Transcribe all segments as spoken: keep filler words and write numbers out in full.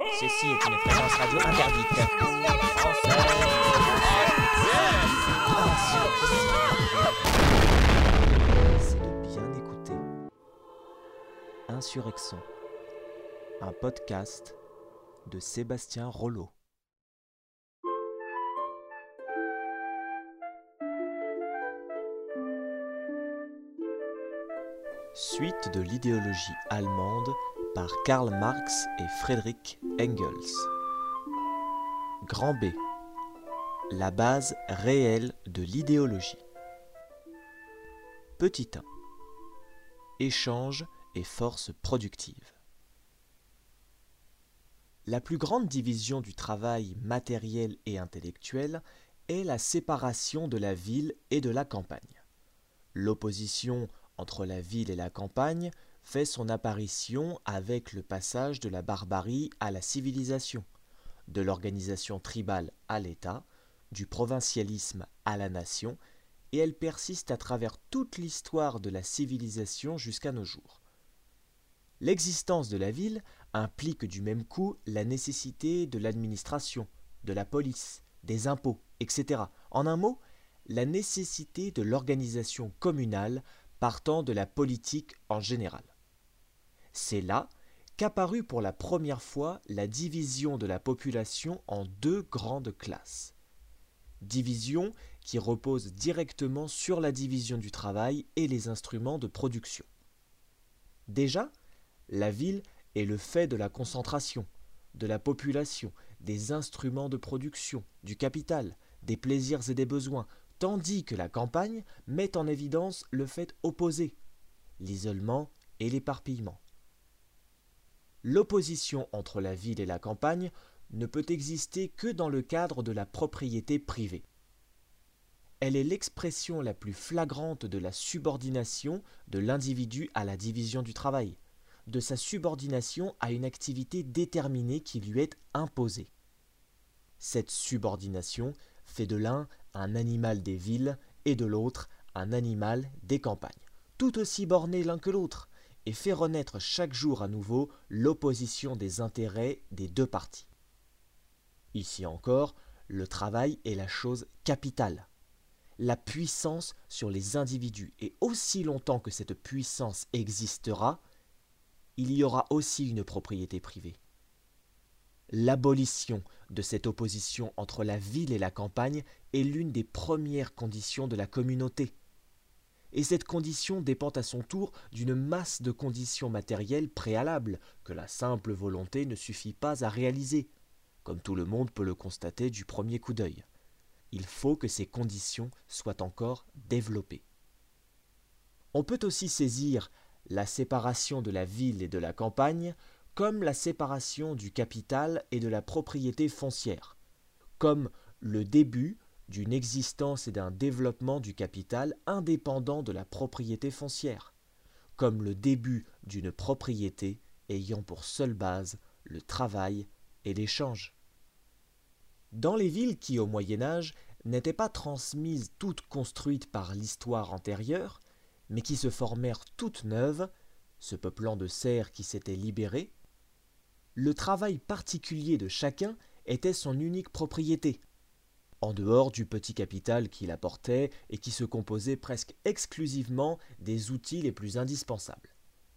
Ceci est une fréquence radio interdite. Française. C'est de bien écouter. Insurrection. Un podcast de Sébastien Rollo. Suite de l'idéologie allemande par Karl Marx et Friedrich Engels. Grand B. La base réelle de l'idéologie. Petit un. Échange et force productive. La plus grande division du travail matériel et intellectuel est la séparation de la ville et de la campagne. L'opposition entre la ville et la campagne fait son apparition avec le passage de la barbarie à la civilisation, de l'organisation tribale à l'État, du provincialisme à la nation, et elle persiste à travers toute l'histoire de la civilisation jusqu'à nos jours. L'existence de la ville implique du même coup la nécessité de l'administration, de la police, des impôts, et cetera. En un mot, la nécessité de l'organisation communale partant de la politique en général. C'est là qu'apparut pour la première fois la division de la population en deux grandes classes. Division qui repose directement sur la division du travail et les instruments de production. Déjà, la ville est le fait de la concentration, de la population, des instruments de production, du capital, des plaisirs et des besoins, tandis que la campagne met en évidence le fait opposé, l'isolement et l'éparpillement. L'opposition entre la ville et la campagne ne peut exister que dans le cadre de la propriété privée. Elle est l'expression la plus flagrante de la subordination de l'individu à la division du travail, de sa subordination à une activité déterminée qui lui est imposée. Cette subordination fait de l'un un animal des villes et de l'autre un animal des campagnes, tout aussi bornés l'un que l'autre, et fait renaître chaque jour à nouveau l'opposition des intérêts des deux parties. Ici encore, le travail est la chose capitale, la puissance sur les individus, et aussi longtemps que cette puissance existera, il y aura aussi une propriété privée. L'abolition de cette opposition entre la ville et la campagne est l'une des premières conditions de la communauté. Et cette condition dépend à son tour d'une masse de conditions matérielles préalables que la simple volonté ne suffit pas à réaliser, comme tout le monde peut le constater du premier coup d'œil. Il faut que ces conditions soient encore développées. On peut aussi saisir la séparation de la ville et de la campagne comme la séparation du capital et de la propriété foncière, comme le début d'une existence et d'un développement du capital indépendant de la propriété foncière, comme le début d'une propriété ayant pour seule base le travail et l'échange. Dans les villes qui, au Moyen-Âge, n'étaient pas transmises toutes construites par l'histoire antérieure, mais qui se formèrent toutes neuves, se peuplant de serfs qui s'étaient libérés, le travail particulier de chacun était son unique propriété, en dehors du petit capital qu'il apportait et qui se composait presque exclusivement des outils les plus indispensables.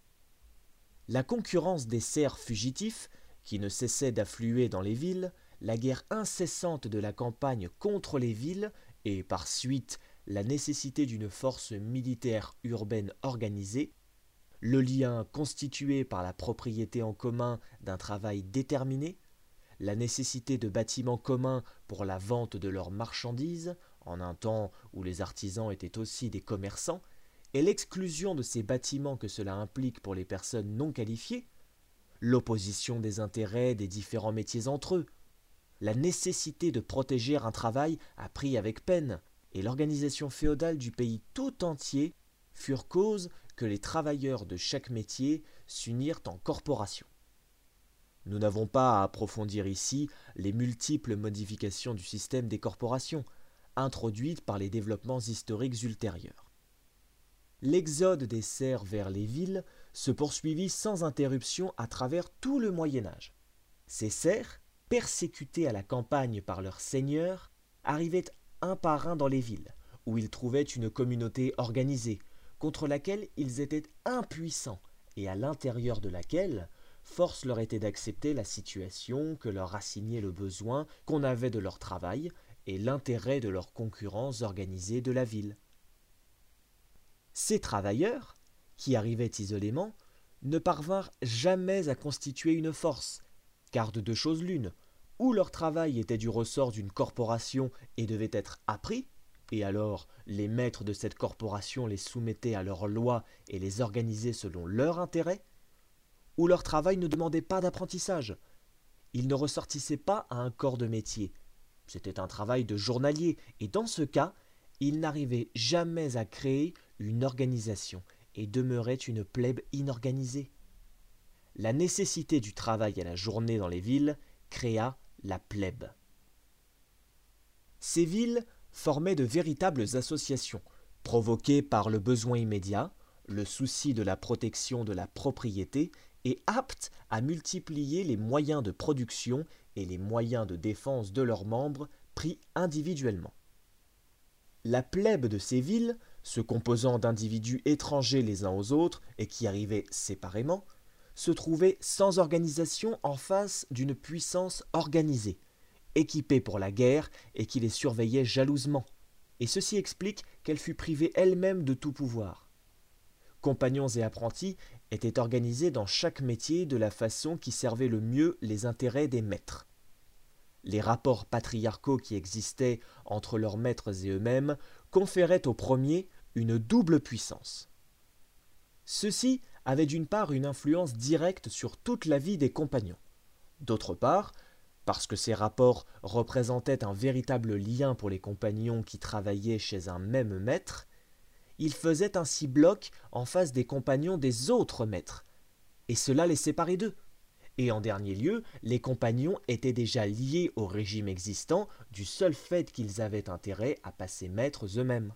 La concurrence des serfs fugitifs, qui ne cessaient d'affluer dans les villes, la guerre incessante de la campagne contre les villes et, par suite, la nécessité d'une force militaire urbaine organisée, le lien constitué par la propriété en commun d'un travail déterminé, la nécessité de bâtiments communs pour la vente de leurs marchandises, en un temps où les artisans étaient aussi des commerçants, et l'exclusion de ces bâtiments que cela implique pour les personnes non qualifiées, l'opposition des intérêts des différents métiers entre eux, la nécessité de protéger un travail appris avec peine, et l'organisation féodale du pays tout entier furent cause que les travailleurs de chaque métier s'unirent en corporation. Nous n'avons pas à approfondir ici les multiples modifications du système des corporations, introduites par les développements historiques ultérieurs. L'exode des serfs vers les villes se poursuivit sans interruption à travers tout le Moyen Âge. Ces serfs, persécutés à la campagne par leurs seigneurs, arrivaient un par un dans les villes, où ils trouvaient une communauté organisée, contre laquelle ils étaient impuissants, et à l'intérieur de laquelle force leur était d'accepter la situation que leur assignait le besoin qu'on avait de leur travail et l'intérêt de leurs concurrents organisés de la ville. Ces travailleurs, qui arrivaient isolément, ne parvinrent jamais à constituer une force, car de deux choses l'une, ou leur travail était du ressort d'une corporation et devait être appris, et alors les maîtres de cette corporation les soumettaient à leurs lois et les organisaient selon leur intérêt, ou leur travail ne demandait pas d'apprentissage. Il ne ressortissait pas à un corps de métier. C'était un travail de journalier, et dans ce cas, il n'arrivait jamais à créer une organisation et demeurait une plèbe inorganisée. La nécessité du travail à la journée dans les villes créa la plèbe. Ces villes formaient de véritables associations, provoquées par le besoin immédiat, le souci de la protection de la propriété et aptes à multiplier les moyens de production et les moyens de défense de leurs membres pris individuellement. La plèbe de ces villes, se composant d'individus étrangers les uns aux autres et qui arrivaient séparément, se trouvait sans organisation en face d'une puissance organisée, équipée pour la guerre et qui les surveillait jalousement, et ceci explique qu'elle fut privée elle-même de tout pouvoir. Compagnons et apprentis étaient organisés dans chaque métier de la façon qui servait le mieux les intérêts des maîtres. Les rapports patriarcaux qui existaient entre leurs maîtres et eux-mêmes conféraient aux premiers une double puissance. Ceux-ci avaient d'une part une influence directe sur toute la vie des compagnons, d'autre part, parce que ces rapports représentaient un véritable lien pour les compagnons qui travaillaient chez un même maître, ils faisaient ainsi bloc en face des compagnons des autres maîtres, et cela les séparait d'eux. Et en dernier lieu, les compagnons étaient déjà liés au régime existant du seul fait qu'ils avaient intérêt à passer maîtres eux-mêmes.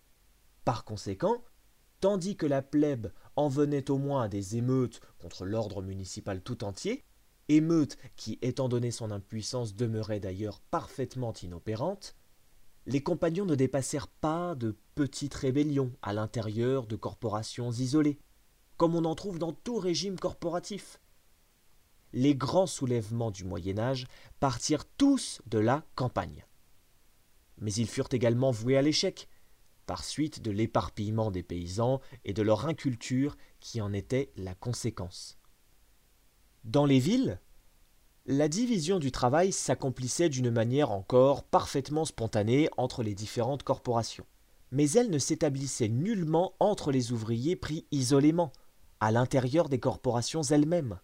Par conséquent, tandis que la plèbe en venait au moins à des émeutes contre l'ordre municipal tout entier, émeutes qui, étant donné son impuissance, demeuraient d'ailleurs parfaitement inopérantes, les compagnons ne dépassèrent pas de petites rébellions à l'intérieur de corporations isolées, comme on en trouve dans tout régime corporatif. Les grands soulèvements du Moyen-Âge partirent tous de la campagne. Mais ils furent également voués à l'échec, par suite de l'éparpillement des paysans et de leur inculture qui en était la conséquence. Dans les villes, la division du travail s'accomplissait d'une manière encore parfaitement spontanée entre les différentes corporations, mais elle ne s'établissait nullement entre les ouvriers pris isolément, à l'intérieur des corporations elles-mêmes.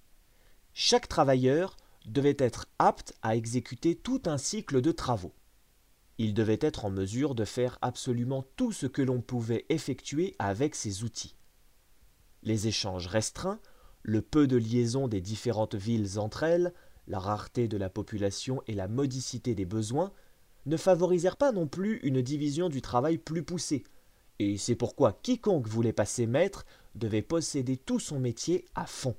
Chaque travailleur devait être apte à exécuter tout un cycle de travaux. Il devait être en mesure de faire absolument tout ce que l'on pouvait effectuer avec ses outils. Les échanges restreints, le peu de liaison des différentes villes entre elles, la rareté de la population et la modicité des besoins ne favorisèrent pas non plus une division du travail plus poussée, et c'est pourquoi quiconque voulait passer maître devait posséder tout son métier à fond.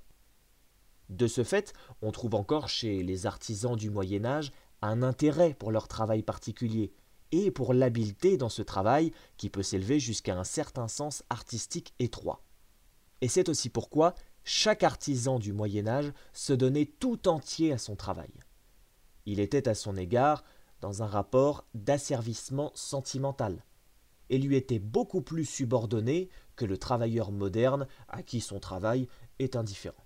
De ce fait, on trouve encore chez les artisans du Moyen-Âge un intérêt pour leur travail particulier et pour l'habileté dans ce travail qui peut s'élever jusqu'à un certain sens artistique étroit. Et c'est aussi pourquoi chaque artisan du Moyen-Âge se donnait tout entier à son travail. Il était à son égard dans un rapport d'asservissement sentimental et lui était beaucoup plus subordonné que le travailleur moderne à qui son travail est indifférent.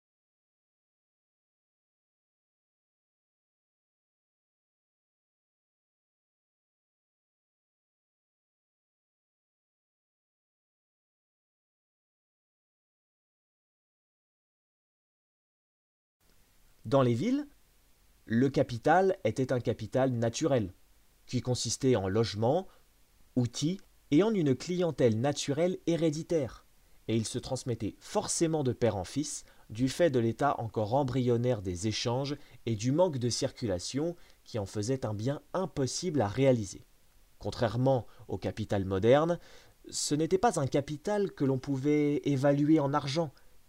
Dans les villes, le capital était un capital naturel, qui consistait en logements, outils et en une clientèle naturelle héréditaire, et il se transmettait forcément de père en fils du fait de l'état encore embryonnaire des échanges et du manque de circulation qui en faisait un bien impossible à réaliser. Contrairement au capital moderne, ce n'était pas un capital que l'on pouvait évaluer en argent,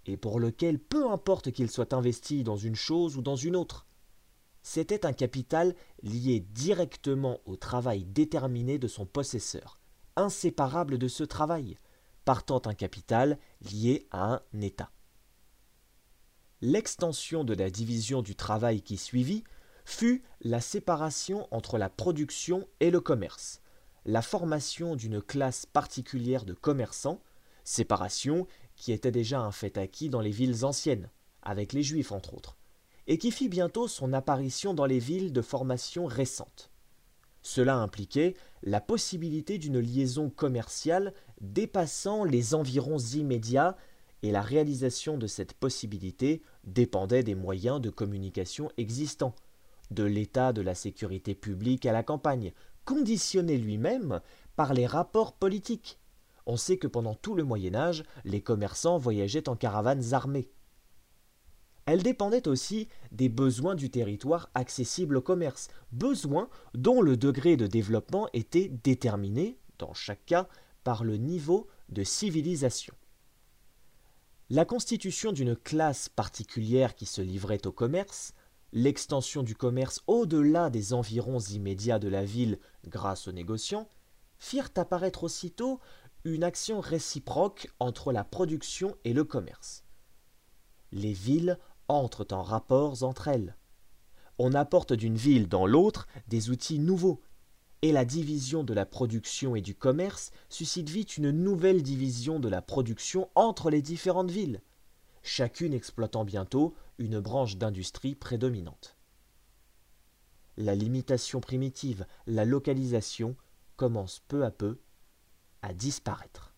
et pour lequel peu importe qu'il soit investi dans une chose ou dans une autre. C'était un capital lié directement au travail déterminé de son possesseur, inséparable de ce travail, partant un capital lié à un état. L'extension de la division du travail qui suivit fut la séparation entre la production et le commerce, la formation d'une classe particulière de commerçants, séparation qui était déjà un fait acquis dans les villes anciennes, avec les Juifs entre autres, et qui fit bientôt son apparition dans les villes de formation récente. Cela impliquait la possibilité d'une liaison commerciale dépassant les environs immédiats, et la réalisation de cette possibilité dépendait des moyens de communication existants, de l'état de la sécurité publique à la campagne, conditionné lui-même par les rapports politiques. On sait que pendant tout le Moyen-Âge, les commerçants voyageaient en caravanes armées. Elle dépendait aussi des besoins du territoire accessible au commerce, besoins dont le degré de développement était déterminé, dans chaque cas, par le niveau de civilisation. La constitution d'une classe particulière qui se livrait au commerce, l'extension du commerce au-delà des environs immédiats de la ville grâce aux négociants, firent apparaître aussitôt une action réciproque entre la production et le commerce. Les villes entrent en rapports entre elles. On apporte d'une ville dans l'autre des outils nouveaux, et la division de la production et du commerce suscite vite une nouvelle division de la production entre les différentes villes, chacune exploitant bientôt une branche d'industrie prédominante. La limitation primitive, la localisation, commence peu à peu à disparaître.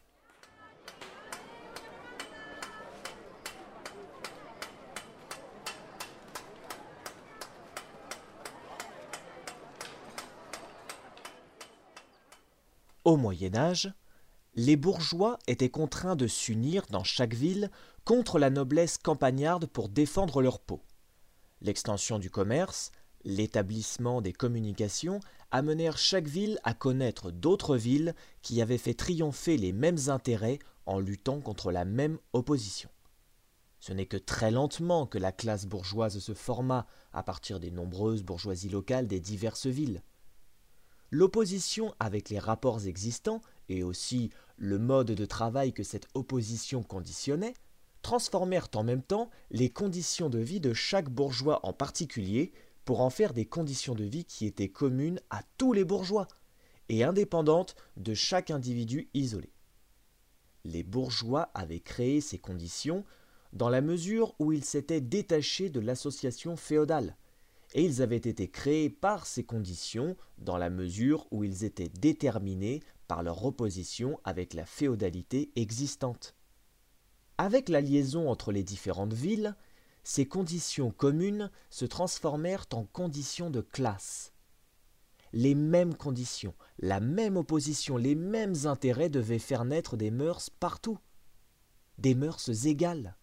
Au Moyen Âge, les bourgeois étaient contraints de s'unir dans chaque ville contre la noblesse campagnarde pour défendre leur peau. L'extension du commerce, l'établissement des communications amenèrent chaque ville à connaître d'autres villes qui avaient fait triompher les mêmes intérêts en luttant contre la même opposition. Ce n'est que très lentement que la classe bourgeoise se forma à partir des nombreuses bourgeoisies locales des diverses villes. L'opposition avec les rapports existants, et aussi le mode de travail que cette opposition conditionnait, transformèrent en même temps les conditions de vie de chaque bourgeois en particulier pour en faire des conditions de vie qui étaient communes à tous les bourgeois et indépendantes de chaque individu isolé. Les bourgeois avaient créé ces conditions dans la mesure où ils s'étaient détachés de l'association féodale, et ils avaient été créés par ces conditions dans la mesure où ils étaient déterminés par leur opposition avec la féodalité existante. Avec la liaison entre les différentes villes, ces conditions communes se transformèrent en conditions de classe. Les mêmes conditions, la même opposition, les mêmes intérêts devaient faire naître des mœurs partout, des mœurs égales.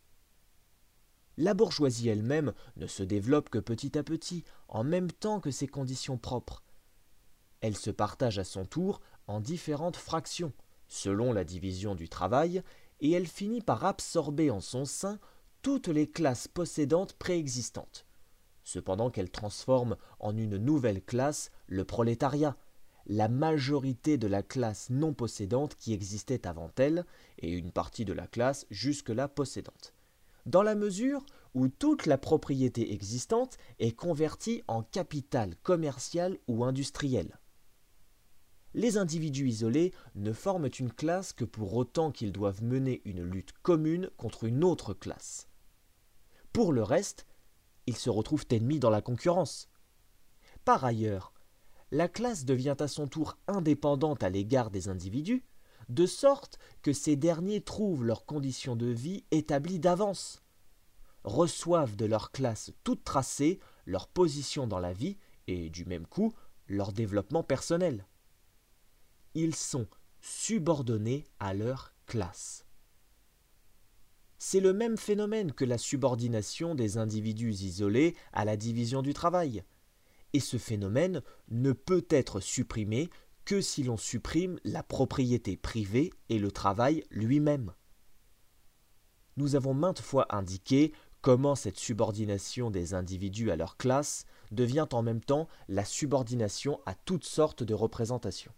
La bourgeoisie elle-même ne se développe que petit à petit, en même temps que ses conditions propres. Elle se partage à son tour en différentes fractions, selon la division du travail, et elle finit par absorber en son sein toutes les classes possédantes préexistantes, cependant qu'elle transforme en une nouvelle classe le prolétariat, la majorité de la classe non possédante qui existait avant elle, et une partie de la classe jusque-là possédante, dans la mesure où toute la propriété existante est convertie en capital commercial ou industriel. Les individus isolés ne forment une classe que pour autant qu'ils doivent mener une lutte commune contre une autre classe. Pour le reste, ils se retrouvent ennemis dans la concurrence. Par ailleurs, la classe devient à son tour indépendante à l'égard des individus, de sorte que ces derniers trouvent leurs conditions de vie établies d'avance, reçoivent de leur classe toute tracée leur position dans la vie et, du même coup, leur développement personnel. Ils sont subordonnés à leur classe. C'est le même phénomène que la subordination des individus isolés à la division du travail. Et ce phénomène ne peut être supprimé que si l'on supprime la propriété privée et le travail lui-même. Nous avons maintes fois indiqué comment cette subordination des individus à leur classe devient en même temps la subordination à toutes sortes de représentations.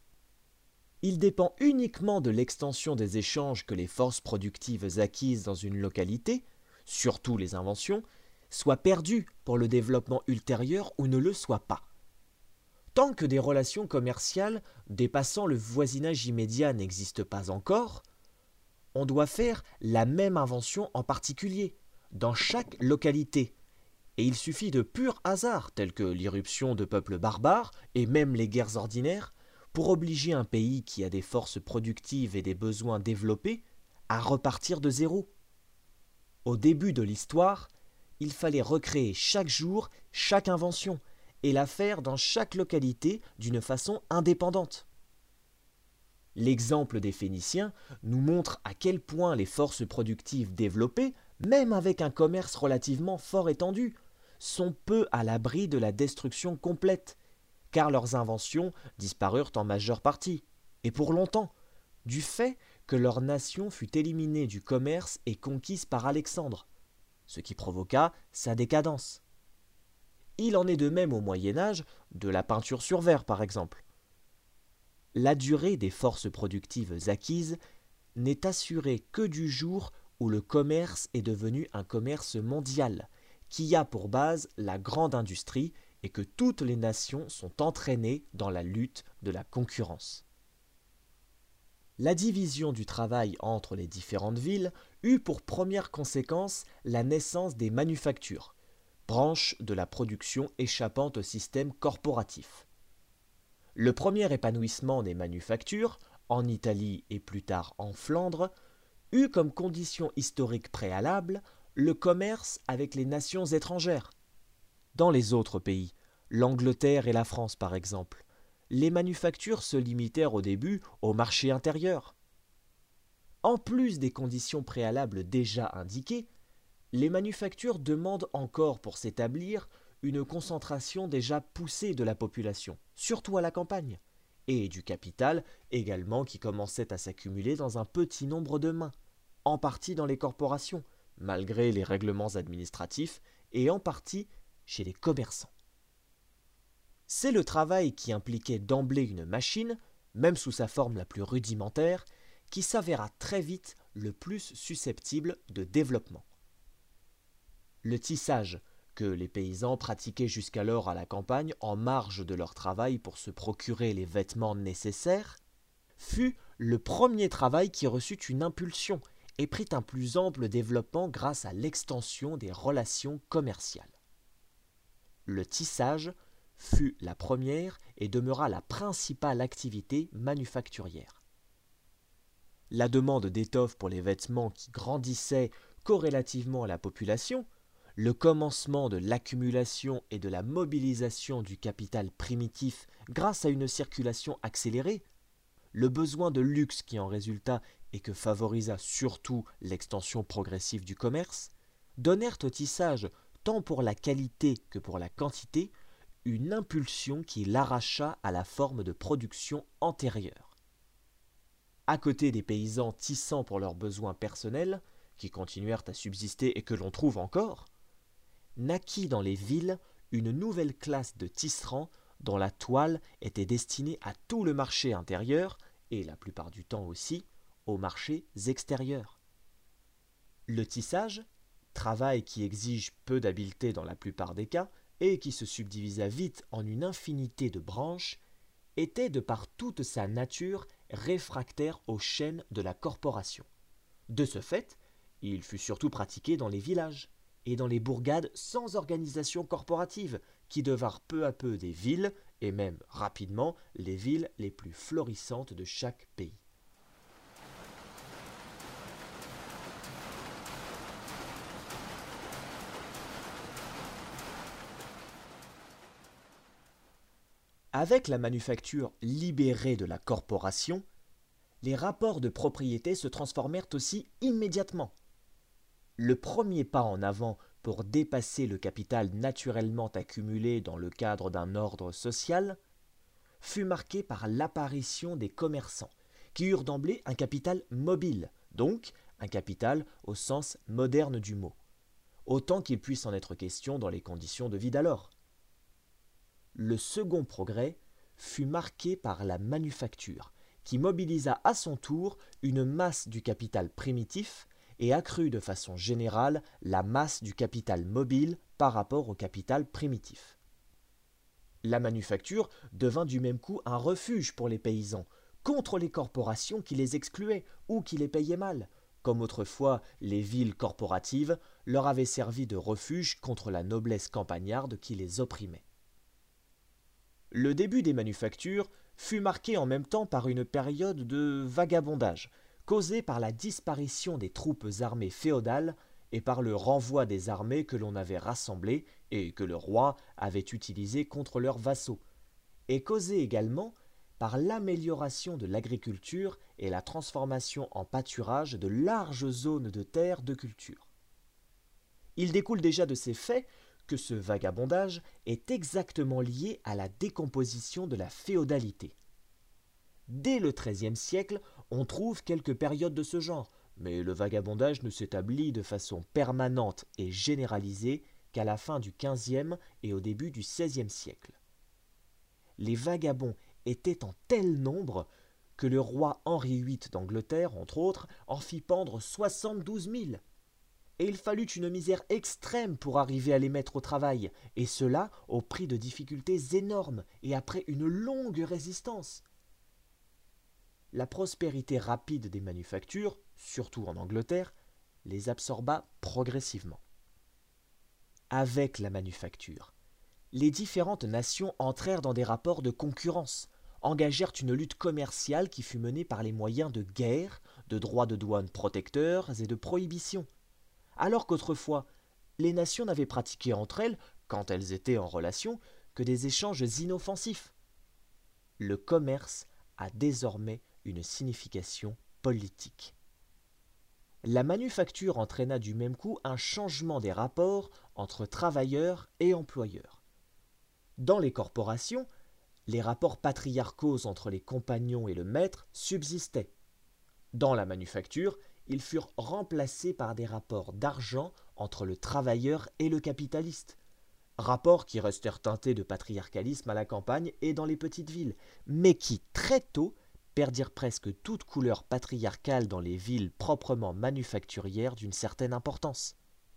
Il dépend uniquement de l'extension des échanges que les forces productives acquises dans une localité, surtout les inventions, soient perdues pour le développement ultérieur ou ne le soient pas. Tant que des relations commerciales dépassant le voisinage immédiat n'existent pas encore, on doit faire la même invention en particulier, dans chaque localité, et il suffit de purs hasards tels que l'irruption de peuples barbares et même les guerres ordinaires pour obliger un pays qui a des forces productives et des besoins développés à repartir de zéro. Au début de l'histoire, il fallait recréer chaque jour chaque invention et la faire dans chaque localité d'une façon indépendante. L'exemple des Phéniciens nous montre à quel point les forces productives développées, même avec un commerce relativement fort étendu, sont peu à l'abri de la destruction complète, car leurs inventions disparurent en majeure partie, et pour longtemps, du fait que leur nation fut éliminée du commerce et conquise par Alexandre, ce qui provoqua sa décadence. Il en est de même au Moyen Âge, de la peinture sur verre par exemple. La durée des forces productives acquises n'est assurée que du jour où le commerce est devenu un commerce mondial, qui a pour base la grande industrie et que toutes les nations sont entraînées dans la lutte de la concurrence. La division du travail entre les différentes villes eut pour première conséquence la naissance des manufactures, branche de la production échappant au système corporatif. Le premier épanouissement des manufactures, en Italie et plus tard en Flandre, eut comme condition historique préalable le commerce avec les nations étrangères. Dans les autres pays, l'Angleterre et la France par exemple, les manufactures se limitèrent au début au marché intérieur. En plus des conditions préalables déjà indiquées, les manufactures demandent encore pour s'établir une concentration déjà poussée de la population, surtout à la campagne, et du capital également qui commençait à s'accumuler dans un petit nombre de mains, en partie dans les corporations, malgré les règlements administratifs, et en partie chez les commerçants. C'est le travail qui impliquait d'emblée une machine, même sous sa forme la plus rudimentaire, qui s'avéra très vite le plus susceptible de développement. Le tissage, que les paysans pratiquaient jusqu'alors à la campagne en marge de leur travail pour se procurer les vêtements nécessaires, fut le premier travail qui reçut une impulsion et prit un plus ample développement grâce à l'extension des relations commerciales. Le tissage fut la première et demeura la principale activité manufacturière. La demande d'étoffes pour les vêtements qui grandissait corrélativement à la population, le commencement de l'accumulation et de la mobilisation du capital primitif grâce à une circulation accélérée, le besoin de luxe qui en résulta et que favorisa surtout l'extension progressive du commerce, donnèrent au tissage, tant pour la qualité que pour la quantité, une impulsion qui l'arracha à la forme de production antérieure. À côté des paysans tissant pour leurs besoins personnels, qui continuèrent à subsister et que l'on trouve encore, naquit dans les villes une nouvelle classe de tisserands dont la toile était destinée à tout le marché intérieur et, la plupart du temps aussi, aux marchés extérieurs. Le tissage, travail qui exige peu d'habileté dans la plupart des cas et qui se subdivisa vite en une infinité de branches, était de par toute sa nature réfractaire aux chaînes de la corporation. De ce fait, il fut surtout pratiqué dans les villages et dans les bourgades sans organisation corporative, qui devinrent peu à peu des villes, et même rapidement les villes les plus florissantes de chaque pays. Avec la manufacture libérée de la corporation, les rapports de propriété se transformèrent aussi immédiatement. Le premier pas en avant pour dépasser le capital naturellement accumulé dans le cadre d'un ordre social fut marqué par l'apparition des commerçants, qui eurent d'emblée un capital mobile, donc un capital au sens moderne du mot, autant qu'il puisse en être question dans les conditions de vie d'alors. Le second progrès fut marqué par la manufacture, qui mobilisa à son tour une masse du capital primitif et accrut de façon générale la masse du capital mobile par rapport au capital primitif. La manufacture devint du même coup un refuge pour les paysans, contre les corporations qui les excluaient ou qui les payaient mal, comme autrefois les villes corporatives leur avaient servi de refuge contre la noblesse campagnarde qui les opprimait. Le début des manufactures fut marqué en même temps par une période de vagabondage, causée par la disparition des troupes armées féodales et par le renvoi des armées que l'on avait rassemblées et que le roi avait utilisées contre leurs vassaux, et causée également par l'amélioration de l'agriculture et la transformation en pâturage de larges zones de terre de culture. Il découle déjà de ces faits que ce vagabondage est exactement lié à la décomposition de la féodalité. Dès le treizième siècle, on trouve quelques périodes de ce genre, mais le vagabondage ne s'établit de façon permanente et généralisée qu'à la fin du quinzième et au début du seizième siècle. Les vagabonds étaient en tel nombre que le roi Henri huit d'Angleterre, entre autres, en fit pendre soixante-douze mille. Et il fallut une misère extrême pour arriver à les mettre au travail, et cela au prix de difficultés énormes et après une longue résistance. La prospérité rapide des manufactures, surtout en Angleterre, les absorba progressivement. Avec la manufacture, les différentes nations entrèrent dans des rapports de concurrence, engagèrent une lutte commerciale qui fut menée par les moyens de guerre, de droits de douane protecteurs et de prohibitions. Alors qu'autrefois, les nations n'avaient pratiqué entre elles, quand elles étaient en relation, que des échanges inoffensifs. Le commerce a désormais une signification politique. La manufacture entraîna du même coup un changement des rapports entre travailleurs et employeurs. Dans les corporations, les rapports patriarcaux entre les compagnons et le maître subsistaient. Dans la manufacture, ils furent remplacés par des rapports d'argent entre le travailleur et le capitaliste, rapports qui restèrent teintés de patriarcalisme à la campagne et dans les petites villes, mais qui très tôt perdirent presque toute couleur patriarcale dans les villes proprement manufacturières d'une certaine importance.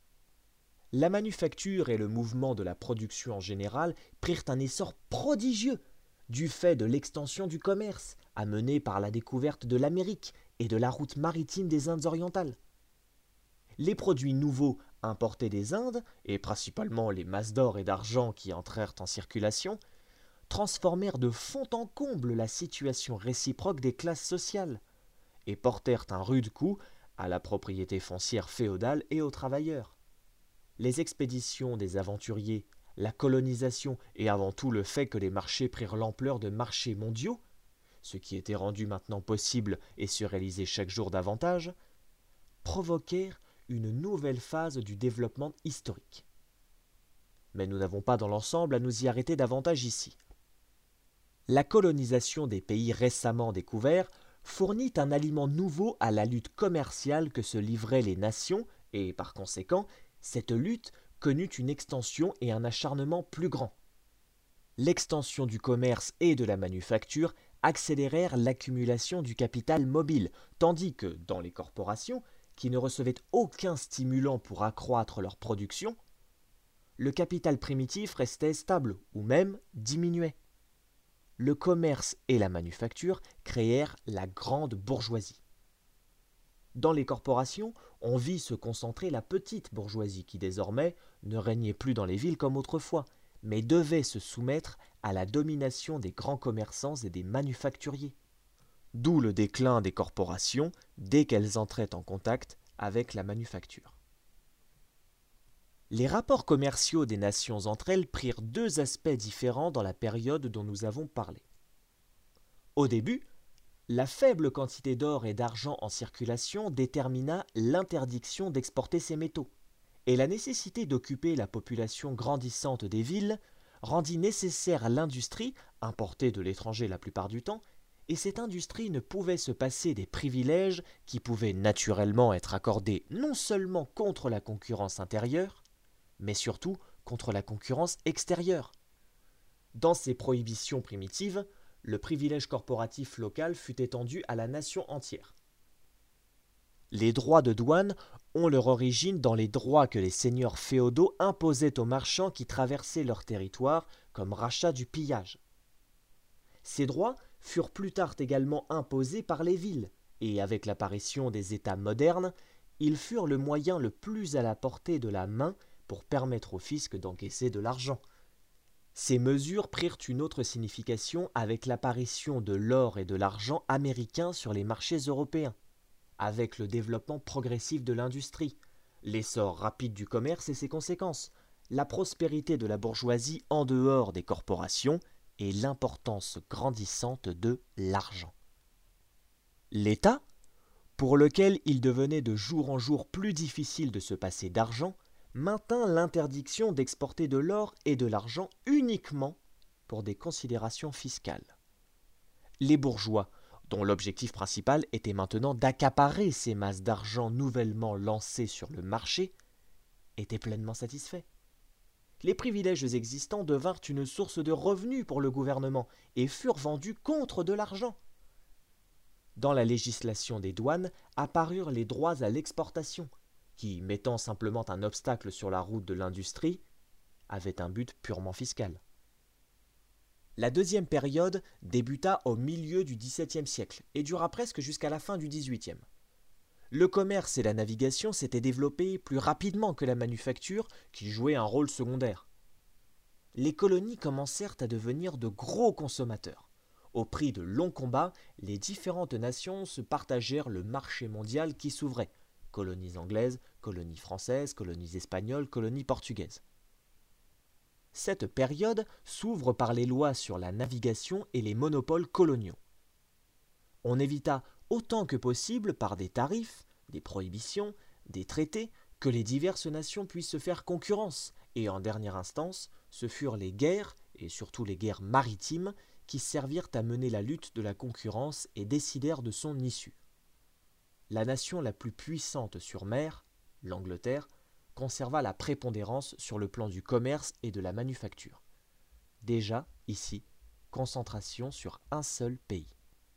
La manufacture et le mouvement de la production en général prirent un essor prodigieux du fait de l'extension du commerce, amené par la découverte de l'Amérique et de la route maritime des Indes orientales. Les produits nouveaux importés des Indes, et principalement les masses d'or et d'argent qui entrèrent en circulation, transformèrent de fond en comble la situation réciproque des classes sociales, et portèrent un rude coup à la propriété foncière féodale et aux travailleurs. Les expéditions des aventuriers, la colonisation et avant tout le fait que les marchés prirent l'ampleur de marchés mondiaux, ce qui était rendu maintenant possible et se réalisait chaque jour davantage, provoquèrent une nouvelle phase du développement historique. Mais nous n'avons pas dans l'ensemble à nous y arrêter davantage ici. La colonisation des pays récemment découverts fournit un aliment nouveau à la lutte commerciale que se livraient les nations et, par conséquent, cette lutte connut une extension et un acharnement plus grands. L'extension du commerce et de la manufacture accélérèrent l'accumulation du capital mobile, tandis que, dans les corporations, qui ne recevaient aucun stimulant pour accroître leur production, le capital primitif restait stable ou même diminuait. Le commerce et la manufacture créèrent la grande bourgeoisie. Dans les corporations, on vit se concentrer la petite bourgeoisie qui désormais ne régnait plus dans les villes comme autrefois, mais devait se soumettre à la domination des grands commerçants et des manufacturiers. D'où le déclin des corporations dès qu'elles entraient en contact avec la manufacture. Les rapports commerciaux des nations entre elles prirent deux aspects différents dans la période dont nous avons parlé. Au début, la faible quantité d'or et d'argent en circulation détermina l'interdiction d'exporter ces métaux, et la nécessité d'occuper la population grandissante des villes rendit nécessaire l'industrie, importée de l'étranger la plupart du temps, et cette industrie ne pouvait se passer des privilèges qui pouvaient naturellement être accordés non seulement contre la concurrence intérieure, mais surtout contre la concurrence extérieure. Dans ces prohibitions primitives, le privilège corporatif local fut étendu à la nation entière. Les droits de douane ont leur origine dans les droits que les seigneurs féodaux imposaient aux marchands qui traversaient leur territoire comme rachat du pillage. Ces droits furent plus tard également imposés par les villes, et avec l'apparition des États modernes, ils furent le moyen le plus à la portée de la main pour permettre au fisc d'encaisser de l'argent. Ces mesures prirent une autre signification avec l'apparition de l'or et de l'argent américains sur les marchés européens, avec le développement progressif de l'industrie, l'essor rapide du commerce et ses conséquences, la prospérité de la bourgeoisie en dehors des corporations et l'importance grandissante de l'argent. L'État, pour lequel il devenait de jour en jour plus difficile de se passer d'argent, maintint l'interdiction d'exporter de l'or et de l'argent uniquement pour des considérations fiscales. Les bourgeois, dont l'objectif principal était maintenant d'accaparer ces masses d'argent nouvellement lancées sur le marché, étaient pleinement satisfaits. Les privilèges existants devinrent une source de revenus pour le gouvernement et furent vendus contre de l'argent. Dans la législation des douanes apparurent les droits à l'exportation, qui, mettant simplement un obstacle sur la route de l'industrie, avaient un but purement fiscal. La deuxième période débuta au milieu du dix-septième siècle et dura presque jusqu'à la fin du dix-huitième. Le commerce et la navigation s'étaient développés plus rapidement que la manufacture, qui jouait un rôle secondaire. Les colonies commencèrent à devenir de gros consommateurs. Au prix de longs combats, les différentes nations se partagèrent le marché mondial qui s'ouvrait. Colonies anglaises, colonies françaises, colonies espagnoles, colonies portugaises. Cette période s'ouvre par les lois sur la navigation et les monopoles coloniaux. On évita autant que possible par des tarifs, des prohibitions, des traités, que les diverses nations puissent se faire concurrence, et en dernière instance, ce furent les guerres, et surtout les guerres maritimes, qui servirent à mener la lutte de la concurrence et décidèrent de son issue. La nation la plus puissante sur mer, l'Angleterre, conserva la prépondérance sur le plan du commerce et de la manufacture. Déjà, ici, concentration sur un seul pays.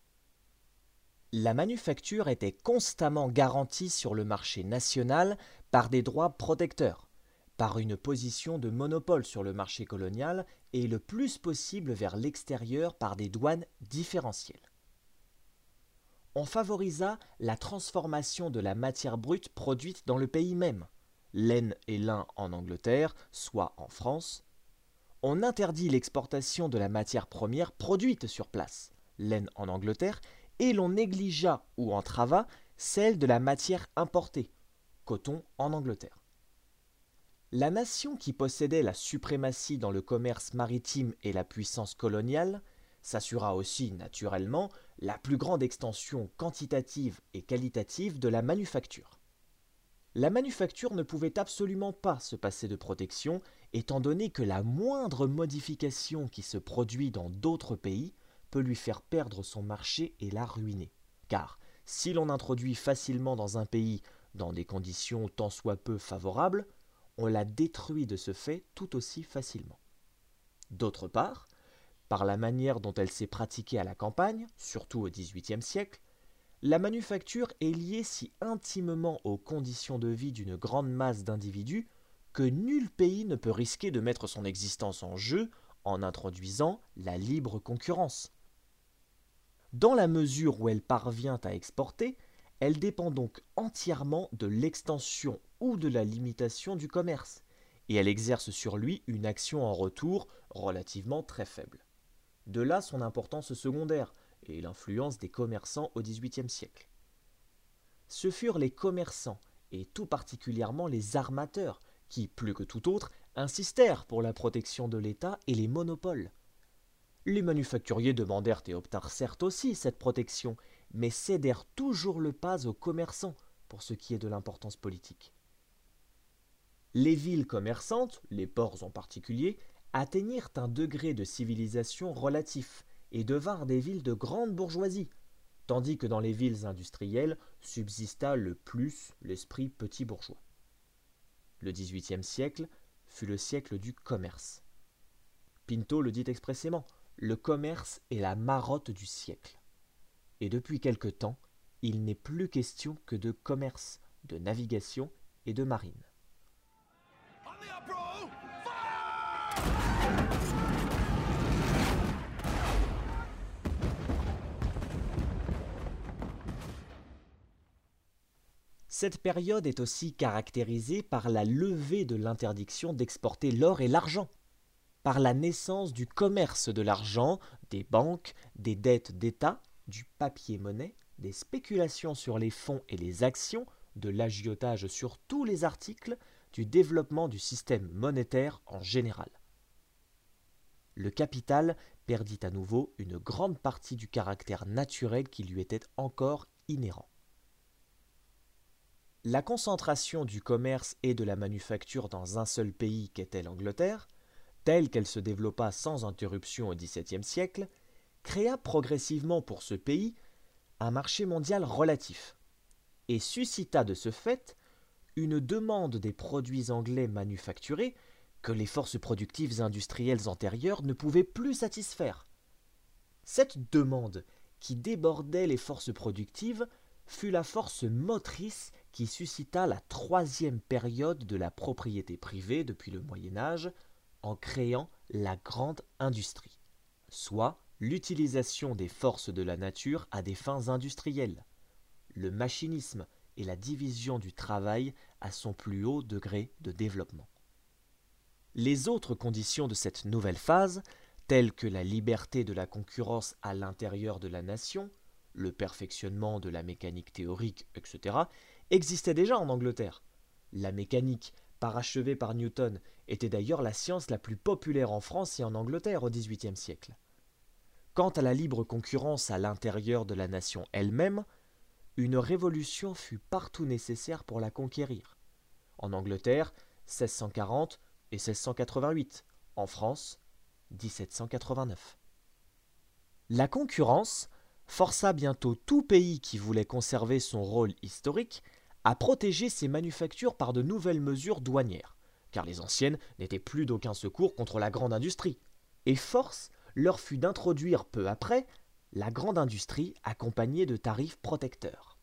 La manufacture était constamment garantie sur le marché national par des droits protecteurs, par une position de monopole sur le marché colonial et le plus possible vers l'extérieur par des douanes différentielles. On favorisa la transformation de la matière brute produite dans le pays même, laine et lin en Angleterre, soie en France. On interdit l'exportation de la matière première produite sur place, laine en Angleterre, et l'on négligea ou entrava celle de la matière importée, coton en Angleterre. La nation qui possédait la suprématie dans le commerce maritime et la puissance coloniale s'assura aussi, naturellement, la plus grande extension quantitative et qualitative de la manufacture. La manufacture ne pouvait absolument pas se passer de protection, étant donné que la moindre modification qui se produit dans d'autres pays peut lui faire perdre son marché et la ruiner. Car si l'on introduit facilement dans un pays, dans des conditions tant soit peu favorables, on la détruit de ce fait tout aussi facilement. D'autre part, par la manière dont elle s'est pratiquée à la campagne, surtout au dix-huitième siècle, la manufacture est liée si intimement aux conditions de vie d'une grande masse d'individus que nul pays ne peut risquer de mettre son existence en jeu en introduisant la libre concurrence. Dans la mesure où elle parvient à exporter, elle dépend donc entièrement de l'extension ou de la limitation du commerce, et elle exerce sur lui une action en retour relativement très faible. De là son importance secondaire et l'influence des commerçants au dix-huitième siècle. Ce furent les commerçants, et tout particulièrement les armateurs, qui, plus que tout autre, insistèrent pour la protection de l'État et les monopoles. Les manufacturiers demandèrent et obtinrent certes aussi cette protection, mais cédèrent toujours le pas aux commerçants pour ce qui est de l'importance politique. Les villes commerçantes, les ports en particulier, atteignirent un degré de civilisation relatif, et devinrent des villes de grande bourgeoisie, tandis que dans les villes industrielles subsista le plus l'esprit petit bourgeois. Le dix-huitième siècle fut le siècle du commerce. Pinto le dit expressément, le commerce est la marotte du siècle. Et depuis quelque temps, il n'est plus question que de commerce, de navigation et de marine. Cette période est aussi caractérisée par la levée de l'interdiction d'exporter l'or et l'argent, par la naissance du commerce de l'argent, des banques, des dettes d'État, du papier-monnaie, des spéculations sur les fonds et les actions, de l'agiotage sur tous les articles, du développement du système monétaire en général. Le capital perdit à nouveau une grande partie du caractère naturel qui lui était encore inhérent. La concentration du commerce et de la manufacture dans un seul pays qu'était l'Angleterre, telle qu'elle se développa sans interruption au dix-septième siècle, créa progressivement pour ce pays un marché mondial relatif et suscita de ce fait une demande des produits anglais manufacturés que les forces productives industrielles antérieures ne pouvaient plus satisfaire. Cette demande, qui débordait les forces productives, fut la force motrice qui suscita la troisième période de la propriété privée depuis le Moyen-Âge en créant la grande industrie, soit l'utilisation des forces de la nature à des fins industrielles, le machinisme et la division du travail à son plus haut degré de développement. Les autres conditions de cette nouvelle phase, telles que la liberté de la concurrence à l'intérieur de la nation, le perfectionnement de la mécanique théorique, et cetera, existaient déjà en Angleterre. La mécanique, parachevée par Newton, était d'ailleurs la science la plus populaire en France et en Angleterre au dix-huitième siècle. Quant à la libre concurrence à l'intérieur de la nation elle-même, une révolution fut partout nécessaire pour la conquérir. En Angleterre, seize cent quarante et seize cent quatre-vingt-huit. En France, dix-sept cent quatre-vingt-neuf. La concurrence força bientôt tout pays qui voulait conserver son rôle historique à protéger ses manufactures par de nouvelles mesures douanières, car les anciennes n'étaient plus d'aucun secours contre la grande industrie, et force leur fut d'introduire peu après la grande industrie accompagnée de tarifs protecteurs.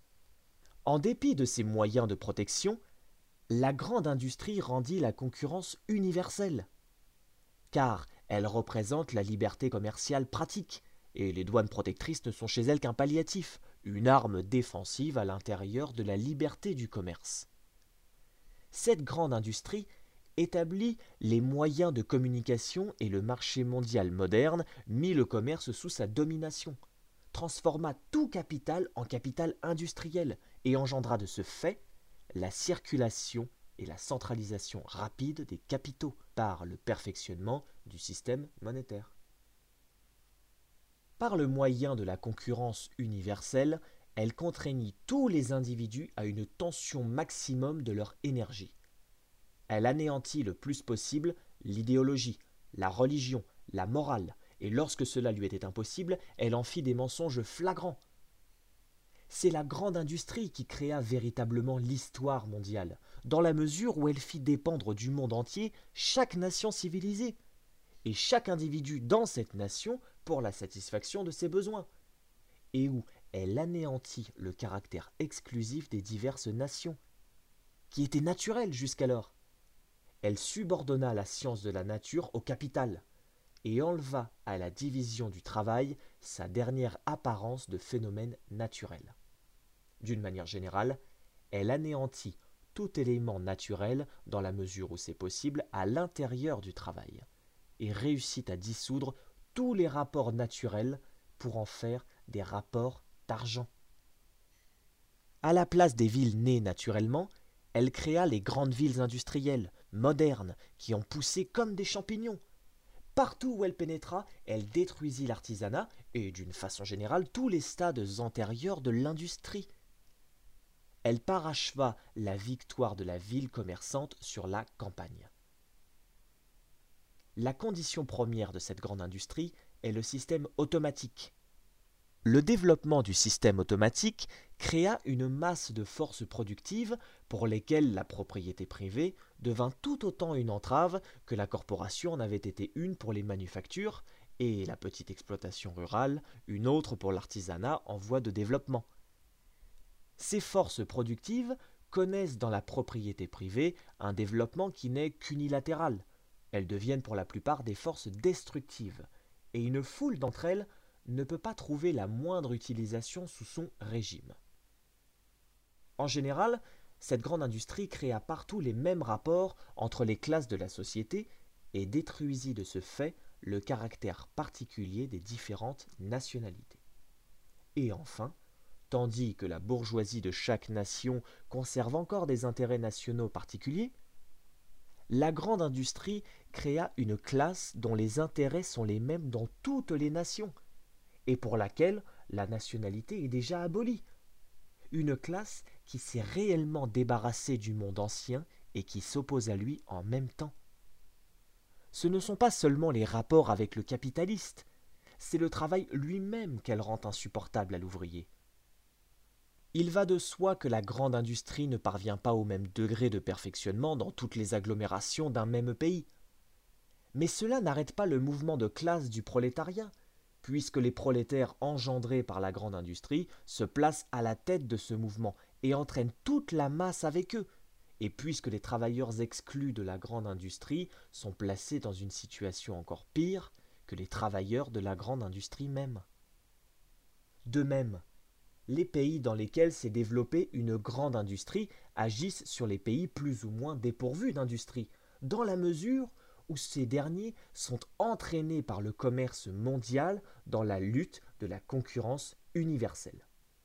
En dépit de ces moyens de protection, la grande industrie rendit la concurrence universelle, car elle représente la liberté commerciale pratique, et les douanes protectrices ne sont chez elle qu'un palliatif, une arme défensive à l'intérieur de la liberté du commerce. Cette grande industrie établit les moyens de communication et le marché mondial moderne mit le commerce sous sa domination, transforma tout capital en capital industriel et engendra de ce fait la circulation et la centralisation rapide des capitaux par le perfectionnement du système monétaire. Par le moyen de la concurrence universelle, elle contraignit tous les individus à une tension maximum de leur énergie. Elle anéantit le plus possible l'idéologie, la religion, la morale, et lorsque cela lui était impossible, elle en fit des mensonges flagrants. C'est la grande industrie qui créa véritablement l'histoire mondiale, dans la mesure où elle fit dépendre du monde entier chaque nation civilisée, et chaque individu dans cette nation pour la satisfaction de ses besoins, et où elle anéantit le caractère exclusif des diverses nations, qui était naturel jusqu'alors. Elle subordonna la science de la nature au capital, et enleva à la division du travail sa dernière apparence de phénomène naturel. D'une manière générale, elle anéantit tout élément naturel dans la mesure où c'est possible à l'intérieur du travail, et réussit à dissoudre tous les rapports naturels pour en faire des rapports d'argent. À la place des villes nées naturellement, elle créa les grandes villes industrielles, modernes, qui ont poussé comme des champignons. Partout où elle pénétra, elle détruisit l'artisanat et, d'une façon générale, tous les stades antérieurs de l'industrie. Elle paracheva la victoire de la ville commerçante sur la campagne. La condition première de cette grande industrie est le système automatique. Le développement du système automatique créa une masse de forces productives pour lesquelles la propriété privée devint tout autant une entrave que la corporation en avait été une pour les manufactures et la petite exploitation rurale une autre pour l'artisanat en voie de développement. Ces forces productives connaissent dans la propriété privée un développement qui n'est qu'unilatéral. Elles deviennent pour la plupart des forces destructives, et une foule d'entre elles ne peut pas trouver la moindre utilisation sous son régime. En général, cette grande industrie créa partout les mêmes rapports entre les classes de la société et détruisit de ce fait le caractère particulier des différentes nationalités. Et enfin, tandis que la bourgeoisie de chaque nation conserve encore des intérêts nationaux particuliers, la grande industrie créa une classe dont les intérêts sont les mêmes dans toutes les nations, et pour laquelle la nationalité est déjà abolie. Une classe qui s'est réellement débarrassée du monde ancien et qui s'oppose à lui en même temps. Ce ne sont pas seulement les rapports avec le capitaliste, c'est le travail lui-même qu'elle rend insupportable à l'ouvrier. Il va de soi que la grande industrie ne parvient pas au même degré de perfectionnement dans toutes les agglomérations d'un même pays. Mais cela n'arrête pas le mouvement de classe du prolétariat, puisque les prolétaires engendrés par la grande industrie se placent à la tête de ce mouvement et entraînent toute la masse avec eux, et puisque les travailleurs exclus de la grande industrie sont placés dans une situation encore pire que les travailleurs de la grande industrie même. De même, les pays dans lesquels s'est développée une grande industrie agissent sur les pays plus ou moins dépourvus d'industrie, dans la mesure où ces derniers sont entraînés par le commerce mondial dans la lutte de la concurrence universelle.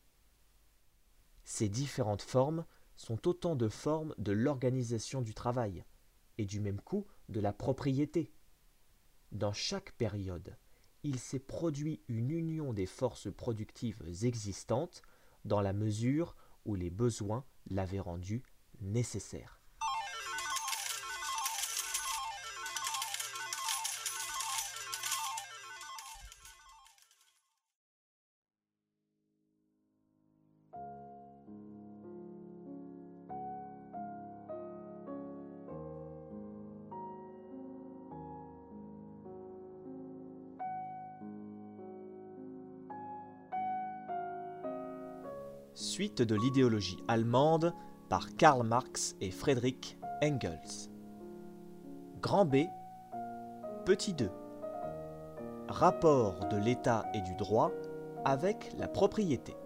Ces différentes formes sont autant de formes de l'organisation du travail, et du même coup de la propriété. Dans chaque période, il s'est produit une union des forces productives existantes dans la mesure où les besoins l'avaient rendue nécessaire. Suite de l'idéologie allemande par Karl Marx et Friedrich Engels. Grand B, petit deux. Rapport de l'État et du droit avec la propriété.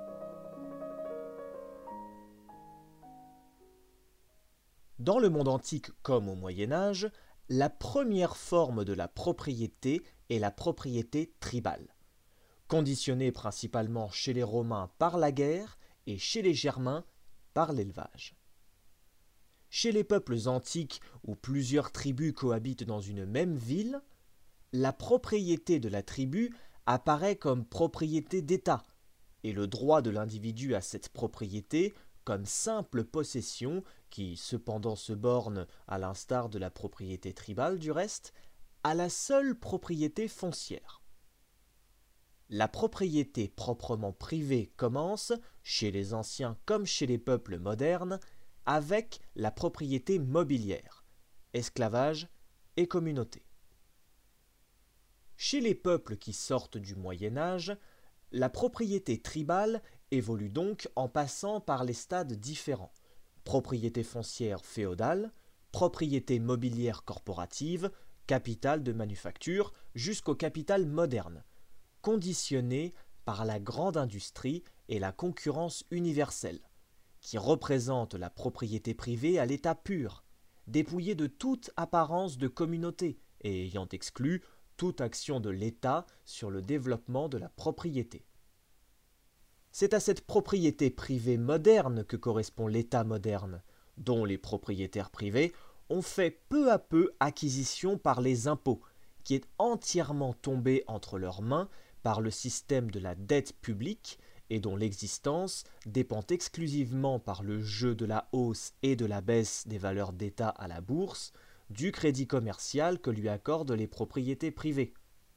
Dans le monde antique comme au Moyen Âge, la première forme de la propriété est la propriété tribale, conditionnée principalement chez les Romains par la guerre et chez les Germains par l'élevage. Chez les peuples antiques où plusieurs tribus cohabitent dans une même ville, la propriété de la tribu apparaît comme propriété d'État et le droit de l'individu à cette propriété comme simple possession qui cependant se borne, à l'instar de la propriété tribale du reste, à la seule propriété foncière. La propriété proprement privée commence, chez les anciens comme chez les peuples modernes, avec la propriété mobilière, esclavage et communauté. Chez les peuples qui sortent du Moyen Âge, la propriété tribale évolue donc en passant par les stades différents: propriété foncière féodale, propriété mobilière corporative, capital de manufacture, jusqu'au capital moderne, conditionné par la grande industrie et la concurrence universelle, qui représente la propriété privée à l'état pur, dépouillée de toute apparence de communauté et ayant exclu toute action de l'État sur le développement de la propriété. C'est à cette propriété privée moderne que correspond l'État moderne, dont les propriétaires privés ont fait peu à peu acquisition par les impôts, qui est entièrement tombé entre leurs mains par le système de la dette publique et dont l'existence dépend exclusivement par le jeu de la hausse et de la baisse des valeurs d'État à la bourse, du crédit commercial que lui accordent les propriétés privées.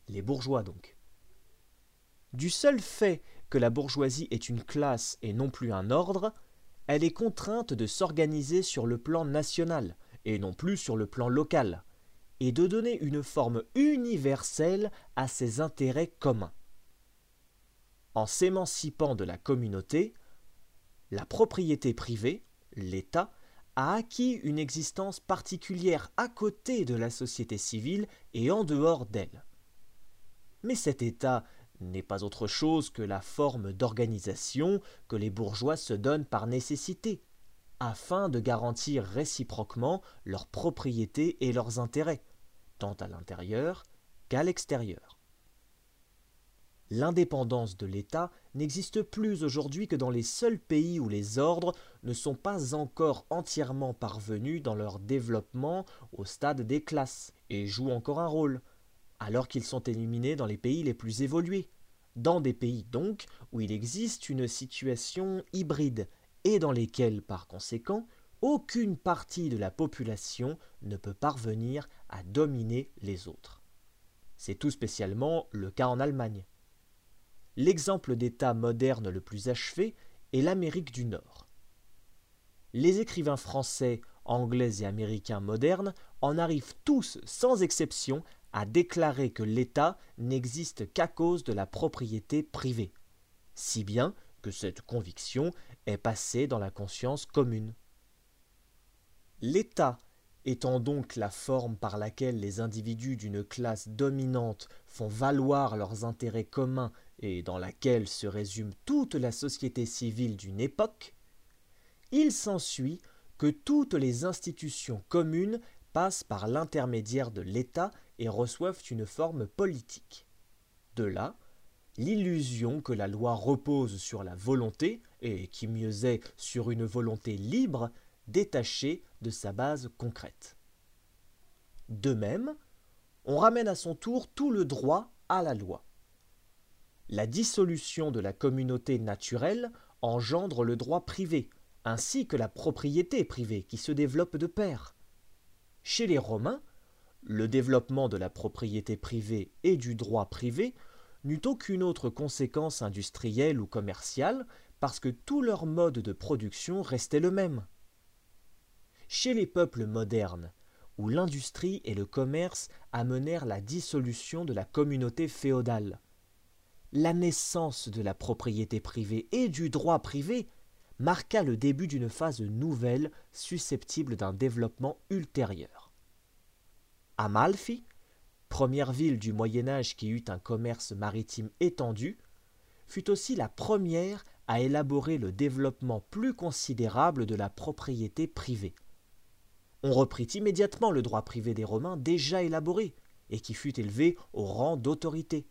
les bourgeois donc. Du seul fait que la bourgeoisie est une classe et non plus un ordre, elle est contrainte de s'organiser sur le plan national et non plus sur le plan local, et de donner une forme universelle à ses intérêts communs. En s'émancipant de la communauté, la propriété privée, l'État, a acquis une existence particulière à côté de la société civile et en dehors d'elle. Mais cet État n'est pas autre chose que la forme d'organisation que les bourgeois se donnent par nécessité, afin de garantir réciproquement leurs propriétés et leurs intérêts, tant à l'intérieur qu'à l'extérieur. L'indépendance de l'État n'existe plus aujourd'hui que dans les seuls pays où les ordres ne sont pas encore entièrement parvenus dans leur développement au stade des classes et jouent encore un rôle, alors qu'ils sont éliminés dans les pays les plus évolués, dans des pays donc où il existe une situation hybride et dans lesquels, par conséquent, aucune partie de la population ne peut parvenir à dominer les autres. C'est tout spécialement le cas en Allemagne. L'exemple d'État moderne le plus achevé est l'Amérique du Nord. Les écrivains français, anglais et américains modernes en arrivent tous, sans exception, à déclarer que l'État n'existe qu'à cause de la propriété privée, si bien que cette conviction est passée dans la conscience commune. L'État étant donc la forme par laquelle les individus d'une classe dominante font valoir leurs intérêts communs et dans laquelle se résume toute la société civile d'une époque, il s'ensuit que toutes les institutions communes passent par l'intermédiaire de l'État et reçoivent une forme politique. De là, l'illusion que la loi repose sur la volonté, et qui mieux est sur une volonté libre, détachée de sa base concrète. De même, on ramène à son tour tout le droit à la loi. La dissolution de la communauté naturelle engendre le droit privé, ainsi que la propriété privée qui se développe de pair. Chez les Romains, le développement de la propriété privée et du droit privé n'eut aucune autre conséquence industrielle ou commerciale parce que tout leur mode de production restait le même. Chez les peuples modernes, où l'industrie et le commerce amenèrent la dissolution de la communauté féodale, la naissance de la propriété privée et du droit privé marqua le début d'une phase nouvelle susceptible d'un développement ultérieur. Amalfi, première ville du Moyen-Âge qui eut un commerce maritime étendu, fut aussi la première à élaborer le développement plus considérable de la propriété privée. On reprit immédiatement le droit privé des Romains déjà élaboré et qui fut élevé au rang d'autorité.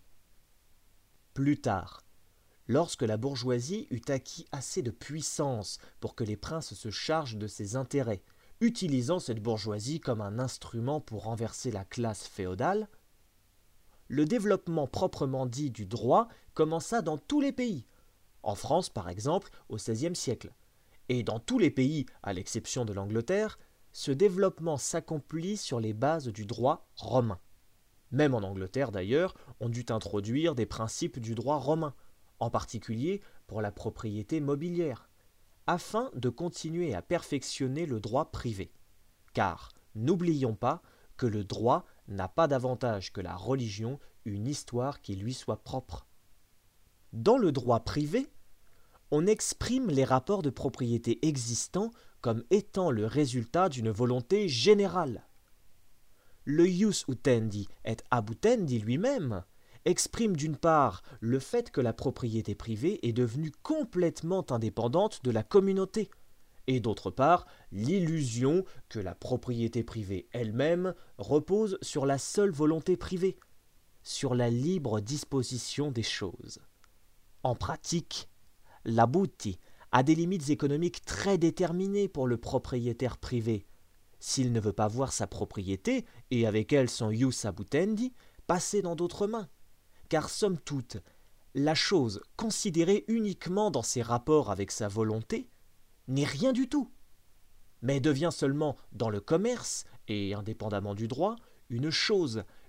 Plus tard, lorsque la bourgeoisie eut acquis assez de puissance pour que les princes se chargent de ses intérêts, utilisant cette bourgeoisie comme un instrument pour renverser la classe féodale, le développement proprement dit du droit commença dans tous les pays, en France par exemple au seizième siècle, et dans tous les pays, à l'exception de l'Angleterre, ce développement s'accomplit sur les bases du droit romain. Même en Angleterre d'ailleurs, on dut introduire des principes du droit romain, en particulier pour la propriété mobilière, afin de continuer à perfectionner le droit privé. Car, n'oublions pas que le droit n'a pas davantage que la religion une histoire qui lui soit propre. Dans le droit privé, on exprime les rapports de propriété existants comme étant le résultat d'une volonté générale. Le ius utendi et abutendi lui-même exprime d'une part le fait que la propriété privée est devenue complètement indépendante de la communauté, et d'autre part l'illusion que la propriété privée elle-même repose sur la seule volonté privée, sur la libre disposition des choses. En pratique, l'abuti a des limites économiques très déterminées pour le propriétaire privé, s'il ne veut pas voir sa propriété, et avec elle son ius abutendi, passer dans d'autres mains. Car somme toute, la chose considérée uniquement dans ses rapports avec sa volonté n'est rien du tout, mais devient seulement dans le commerce, et indépendamment du droit, une chose,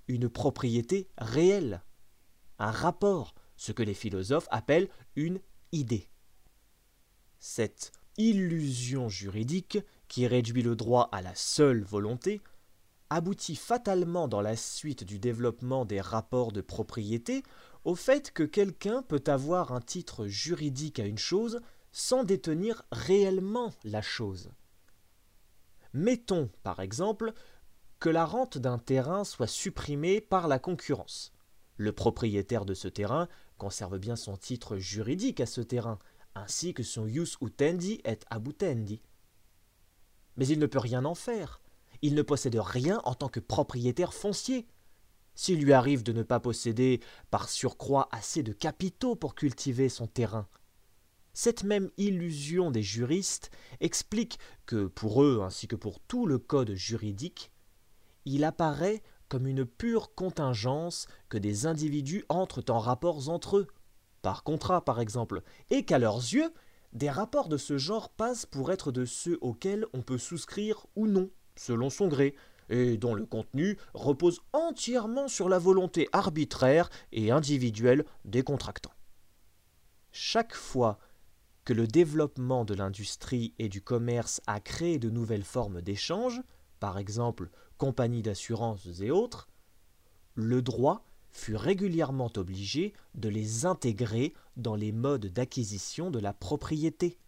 une propriété réelle, un rapport, ce que les philosophes appellent une idée. Cette illusion juridique, qui réduit le droit à la seule volonté, aboutit fatalement dans la suite du développement des rapports de propriété au fait que quelqu'un peut avoir un titre juridique à une chose sans détenir réellement la chose. Mettons, par exemple, que la rente d'un terrain soit supprimée par la concurrence. Le propriétaire de ce terrain conserve bien son titre juridique à ce terrain, ainsi que son ius utendi et abutendi. Mais il ne peut rien en faire. Il ne possède rien en tant que propriétaire foncier. S'il lui arrive de ne pas posséder par surcroît assez de capitaux pour cultiver son terrain, cette même illusion des juristes explique que pour eux, ainsi que pour tout le code juridique, il apparaît comme une pure contingence que des individus entrent en rapports entre eux, par contrat par exemple, et qu'à leurs yeux, des rapports de ce genre passent pour être de ceux auxquels on peut souscrire ou non, selon son gré, et dont le contenu repose entièrement sur la volonté arbitraire et individuelle des contractants. Chaque fois que le développement de l'industrie et du commerce a créé de nouvelles formes d'échange, par exemple compagnies d'assurances et autres, le droit fut régulièrement obligé de les intégrer dans les modes d'acquisition de la propriété.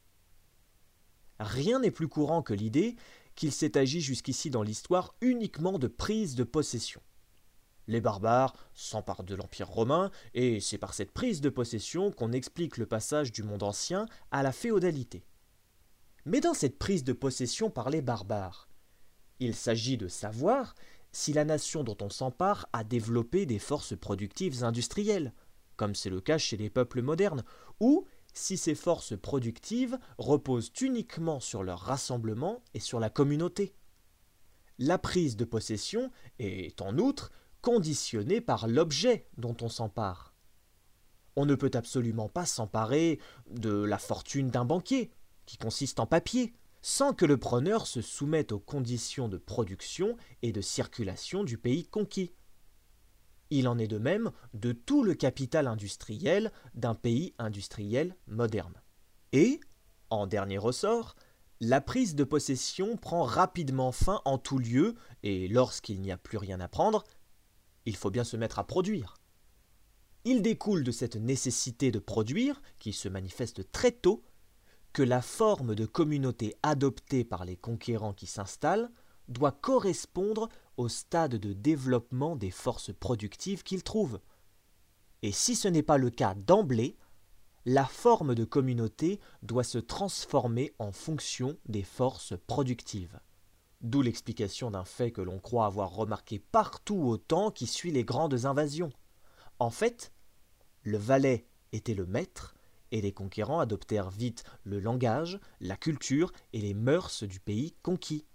Rien n'est plus courant que l'idée qu'il s'est agi jusqu'ici dans l'histoire uniquement de prise de possession. Les barbares s'emparent de l'Empire romain, et c'est par cette prise de possession qu'on explique le passage du monde ancien à la féodalité. Mais dans cette prise de possession par les barbares, il s'agit de savoir si la nation dont on s'empare a développé des forces productives industrielles, comme c'est le cas chez les peuples modernes, ou si ces forces productives reposent uniquement sur leur rassemblement et sur la communauté. La prise de possession est, en outre, conditionnée par l'objet dont on s'empare. On ne peut absolument pas s'emparer de la fortune d'un banquier, qui consiste en papier, sans que le preneur se soumette aux conditions de production et de circulation du pays conquis. Il en est de même de tout le capital industriel d'un pays industriel moderne. Et, en dernier ressort, la prise de possession prend rapidement fin en tout lieu, et lorsqu'il n'y a plus rien à prendre, il faut bien se mettre à produire. Il découle de cette nécessité de produire, qui se manifeste très tôt, que la forme de communauté adoptée par les conquérants qui s'installent doit correspondre au stade de développement des forces productives qu'ils trouvent. Et si ce n'est pas le cas d'emblée, la forme de communauté doit se transformer en fonction des forces productives. D'où l'explication d'un fait que l'on croit avoir remarqué partout au temps qui suit les grandes invasions. En fait, le valet était le maître, et les conquérants adoptèrent vite le langage, la culture et les mœurs du pays conquis.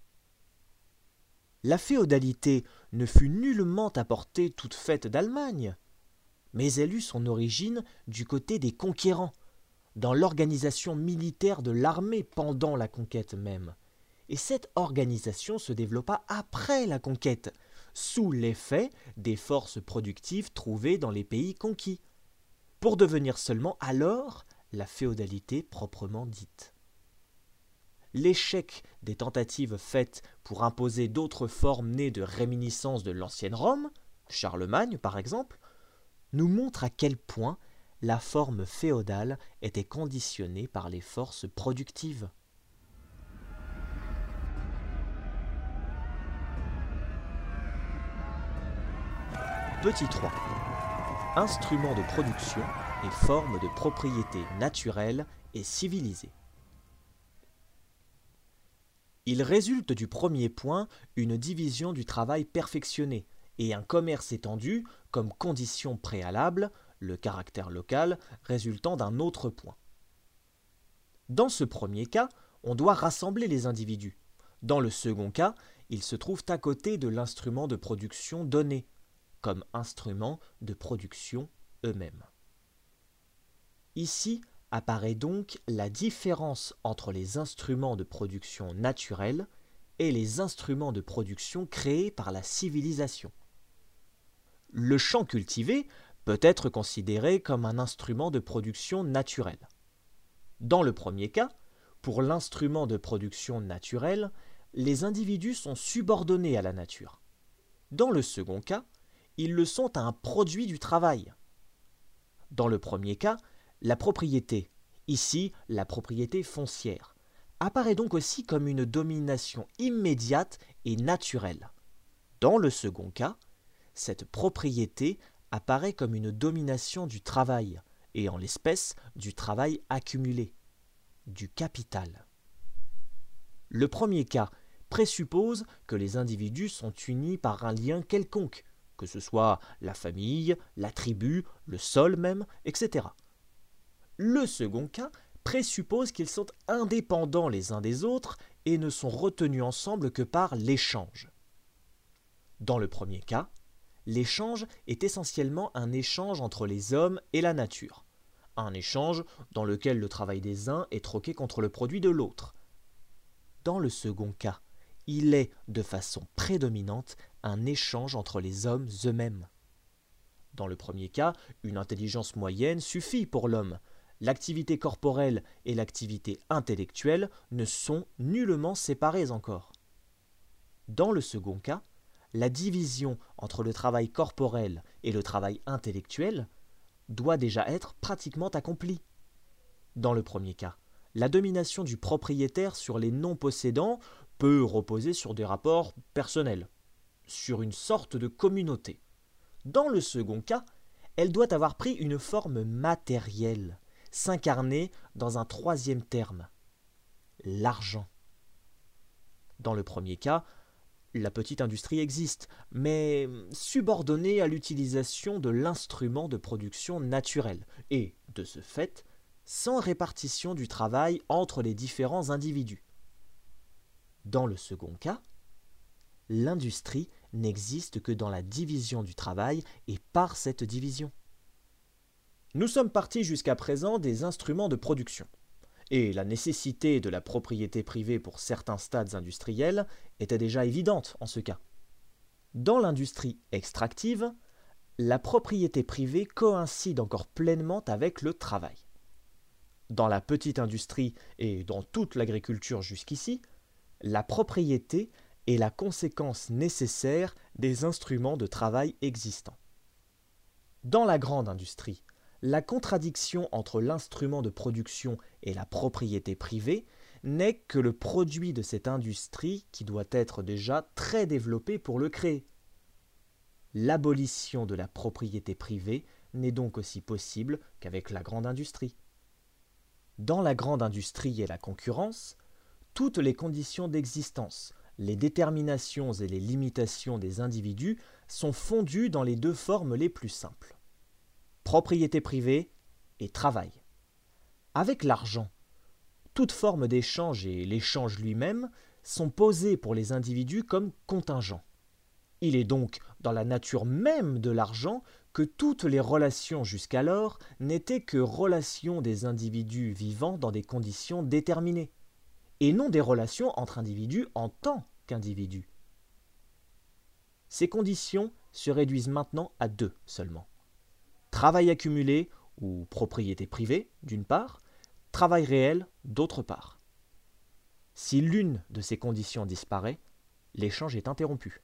La féodalité ne fut nullement apportée toute faite d'Allemagne, mais elle eut son origine du côté des conquérants, dans l'organisation militaire de l'armée pendant la conquête même. Et cette organisation se développa après la conquête, sous l'effet des forces productives trouvées dans les pays conquis, pour devenir seulement alors la féodalité proprement dite. L'échec des tentatives faites pour imposer d'autres formes nées de réminiscences de l'ancienne Rome, Charlemagne par exemple, nous montre à quel point la forme féodale était conditionnée par les forces productives. Petit trois. Instruments de production et formes de propriété naturelle et civilisée. Il résulte du premier point une division du travail perfectionnée et un commerce étendu comme condition préalable, le caractère local résultant d'un autre point. Dans ce premier cas, on doit rassembler les individus. Dans le second cas, ils se trouvent à côté de l'instrument de production donné, comme instruments de production eux-mêmes. Ici apparaît donc la différence entre les instruments de production naturels et les instruments de production créés par la civilisation. Le champ cultivé peut être considéré comme un instrument de production naturelle. Dans le premier cas, pour l'instrument de production naturelle, les individus sont subordonnés à la nature. Dans le second cas, ils le sont à un produit du travail. Dans le premier cas, la propriété, ici la propriété foncière, apparaît donc aussi comme une domination immédiate et naturelle. Dans le second cas, cette propriété apparaît comme une domination du travail, et en l'espèce du travail accumulé, du capital. Le premier cas présuppose que les individus sont unis par un lien quelconque, que ce soit la famille, la tribu, le sol même, et cetera. Le second cas présuppose qu'ils sont indépendants les uns des autres et ne sont retenus ensemble que par l'échange. Dans le premier cas, l'échange est essentiellement un échange entre les hommes et la nature, un échange dans lequel le travail des uns est troqué contre le produit de l'autre. Dans le second cas, il est de façon prédominante un échange entre les hommes eux-mêmes. Dans le premier cas, une intelligence moyenne suffit pour l'homme. L'activité corporelle et l'activité intellectuelle ne sont nullement séparées encore. Dans le second cas, la division entre le travail corporel et le travail intellectuel doit déjà être pratiquement accomplie. Dans le premier cas, la domination du propriétaire sur les non-possédants peut reposer sur des rapports personnels, sur une sorte de communauté. Dans le second cas, elle doit avoir pris une forme matérielle, s'incarner dans un troisième terme, l'argent. Dans le premier cas, la petite industrie existe, mais subordonnée à l'utilisation de l'instrument de production naturel, et, de ce fait, sans répartition du travail entre les différents individus. Dans le second cas, l'industrie n'existe que dans la division du travail et par cette division. Nous sommes partis jusqu'à présent des instruments de production, et la nécessité de la propriété privée pour certains stades industriels était déjà évidente en ce cas. Dans l'industrie extractive, la propriété privée coïncide encore pleinement avec le travail. Dans la petite industrie et dans toute l'agriculture jusqu'ici, la propriété est la conséquence nécessaire des instruments de travail existants. Dans la grande industrie, la contradiction entre l'instrument de production et la propriété privée n'est que le produit de cette industrie qui doit être déjà très développée pour le créer. L'abolition de la propriété privée n'est donc aussi possible qu'avec la grande industrie. Dans la grande industrie et la concurrence, toutes les conditions d'existence, les déterminations et les limitations des individus sont fondues dans les deux formes les plus simples: propriété privée et travail. Avec l'argent, toute forme d'échange et l'échange lui-même sont posés pour les individus comme contingents. Il est donc dans la nature même de l'argent que toutes les relations jusqu'alors n'étaient que relations des individus vivant dans des conditions déterminées, et non des relations entre individus en tant qu'individus. Ces conditions se réduisent maintenant à deux seulement: travail accumulé ou propriété privée, d'une part, travail réel, d'autre part. Si l'une de ces conditions disparaît, l'échange est interrompu.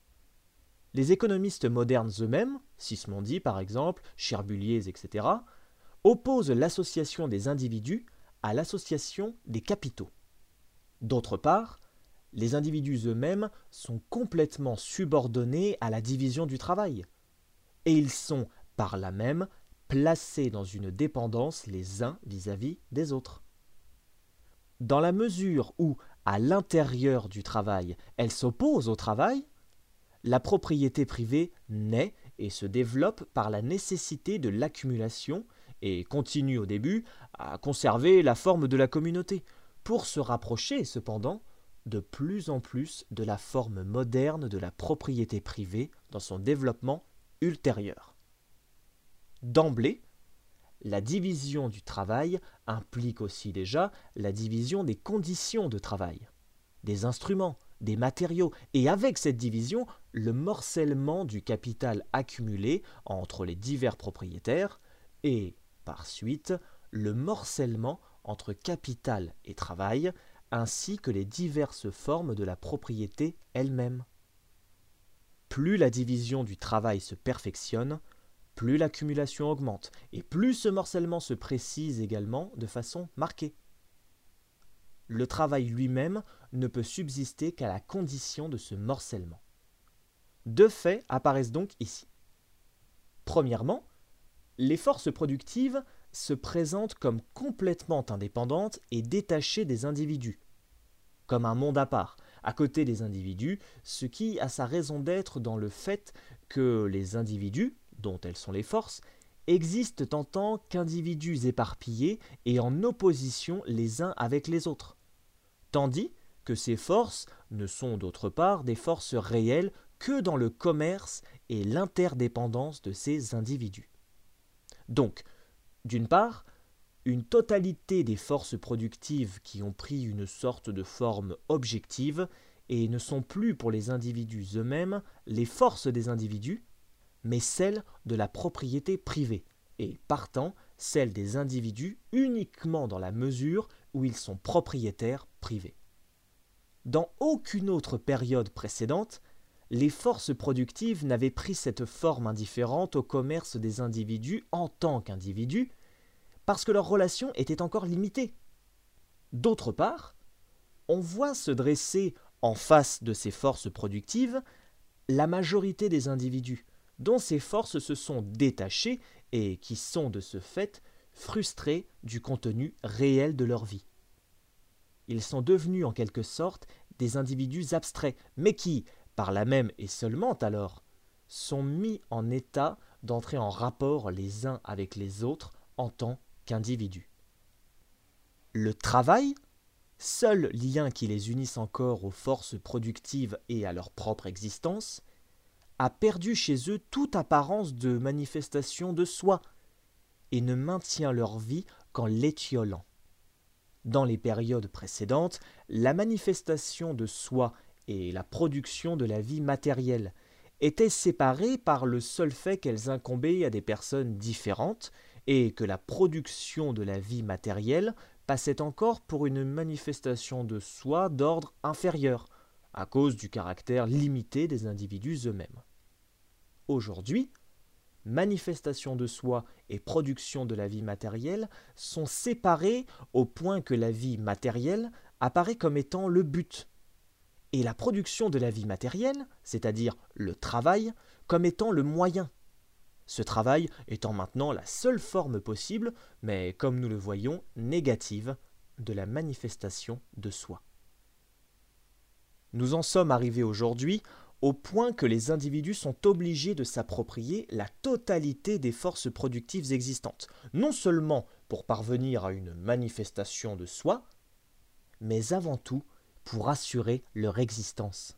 Les économistes modernes eux-mêmes, Sismondi par exemple, Cherbuliez, et cetera, opposent l'association des individus à l'association des capitaux. D'autre part, les individus eux-mêmes sont complètement subordonnés à la division du travail, et ils sont, par là même, placés dans une dépendance les uns vis-à-vis des autres. Dans la mesure où, à l'intérieur du travail, elle s'oppose au travail, la propriété privée naît et se développe par la nécessité de l'accumulation et continue au début à conserver la forme de la communauté, pour se rapprocher cependant de plus en plus de la forme moderne de la propriété privée dans son développement ultérieur. D'emblée, la division du travail implique aussi déjà la division des conditions de travail, des instruments des matériaux, et avec cette division, le morcellement du capital accumulé entre les divers propriétaires, et, par suite, le morcellement entre capital et travail, ainsi que les diverses formes de la propriété elle-même. Plus la division du travail se perfectionne, plus l'accumulation augmente, et plus ce morcellement se précise également de façon marquée. Le travail lui-même ne peut subsister qu'à la condition de ce morcellement. Deux faits apparaissent donc ici. Premièrement, les forces productives se présentent comme complètement indépendantes et détachées des individus, comme un monde à part, à côté des individus, ce qui a sa raison d'être dans le fait que les individus, dont elles sont les forces, existent en tant qu'individus éparpillés et en opposition les uns avec les autres, tandis que ces forces ne sont d'autre part des forces réelles que dans le commerce et l'interdépendance de ces individus. Donc, d'une part, une totalité des forces productives qui ont pris une sorte de forme objective et ne sont plus pour les individus eux-mêmes les forces des individus, mais celles de la propriété privée, et partant celles des individus uniquement dans la mesure où ils sont propriétaires privés. Dans aucune autre période précédente, les forces productives n'avaient pris cette forme indifférente au commerce des individus en tant qu'individus, parce que leurs relations étaient encore limitées. D'autre part, on voit se dresser en face de ces forces productives la majorité des individus, dont ces forces se sont détachées et qui sont de ce fait frustrés du contenu réel de leur vie. Ils sont devenus en quelque sorte des individus abstraits, mais qui, par là même et seulement alors, sont mis en état d'entrer en rapport les uns avec les autres en tant qu'individus. Le travail, seul lien qui les unisse encore aux forces productives et à leur propre existence, a perdu chez eux toute apparence de manifestation de soi et ne maintient leur vie qu'en l'étiolant. Dans les périodes précédentes, la manifestation de soi et la production de la vie matérielle étaient séparées par le seul fait qu'elles incombaient à des personnes différentes et que la production de la vie matérielle passait encore pour une manifestation de soi d'ordre inférieur, à cause du caractère limité des individus eux-mêmes. Aujourd'hui, manifestation de soi et production de la vie matérielle sont séparées au point que la vie matérielle apparaît comme étant le but, et la production de la vie matérielle, c'est-à-dire le travail, comme étant le moyen. Ce travail étant maintenant la seule forme possible, mais comme nous le voyons, négative, de la manifestation de soi. Nous en sommes arrivés aujourd'hui au point que les individus sont obligés de s'approprier la totalité des forces productives existantes, non seulement pour parvenir à une manifestation de soi, mais avant tout pour assurer leur existence.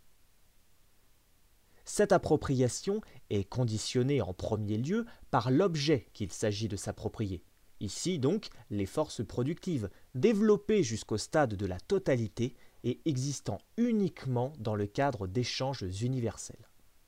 Cette appropriation est conditionnée en premier lieu par l'objet qu'il s'agit de s'approprier. Ici donc les forces productives, développées jusqu'au stade de la totalité et existant uniquement dans le cadre d'échanges universels.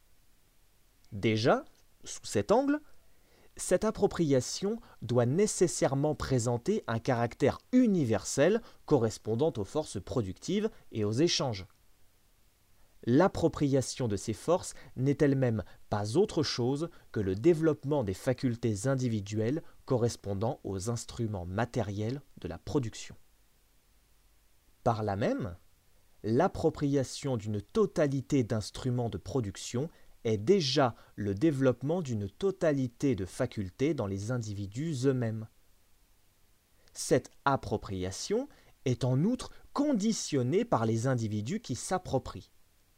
Déjà, sous cet angle, cette appropriation doit nécessairement présenter un caractère universel correspondant aux forces productives et aux échanges. L'appropriation de ces forces n'est elle-même pas autre chose que le développement des facultés individuelles correspondant aux instruments matériels de la production. Par là même, l'appropriation d'une totalité d'instruments de production est déjà le développement d'une totalité de facultés dans les individus eux-mêmes. Cette appropriation est en outre conditionnée par les individus qui s'approprient.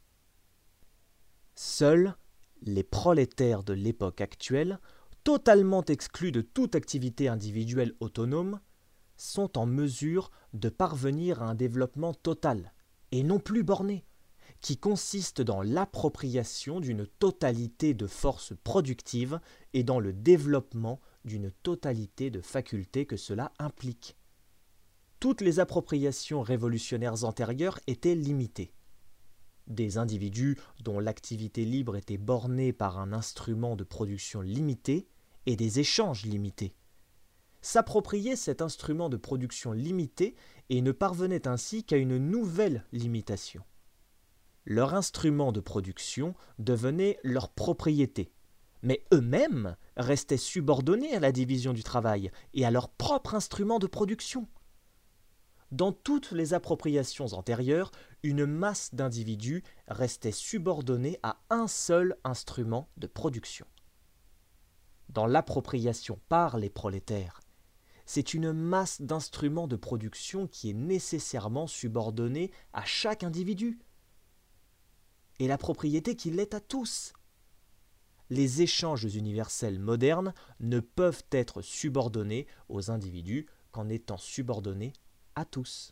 Seuls les prolétaires de l'époque actuelle, totalement exclus de toute activité individuelle autonome, sont en mesure de parvenir à un développement total, et non plus borné, qui consiste dans l'appropriation d'une totalité de forces productives et dans le développement d'une totalité de facultés que cela implique. Toutes les appropriations révolutionnaires antérieures étaient limitées. des individus dont l'activité libre était bornée par un instrument de production limité et des échanges limités. S'approprier cet instrument de production limité et ne parvenait ainsi qu'à une nouvelle limitation. Leur instrument de production devenait leur propriété, mais eux-mêmes restaient subordonnés à la division du travail et à leur propre instrument de production. Dans toutes les appropriations antérieures, une masse d'individus restait subordonnée à un seul instrument de production. Dans l'appropriation par les prolétaires, c'est une masse d'instruments de production qui est nécessairement subordonnée à chaque individu, et la propriété qui l'est à tous. Les échanges universels modernes ne peuvent être subordonnés aux individus qu'en étant subordonnés à tous.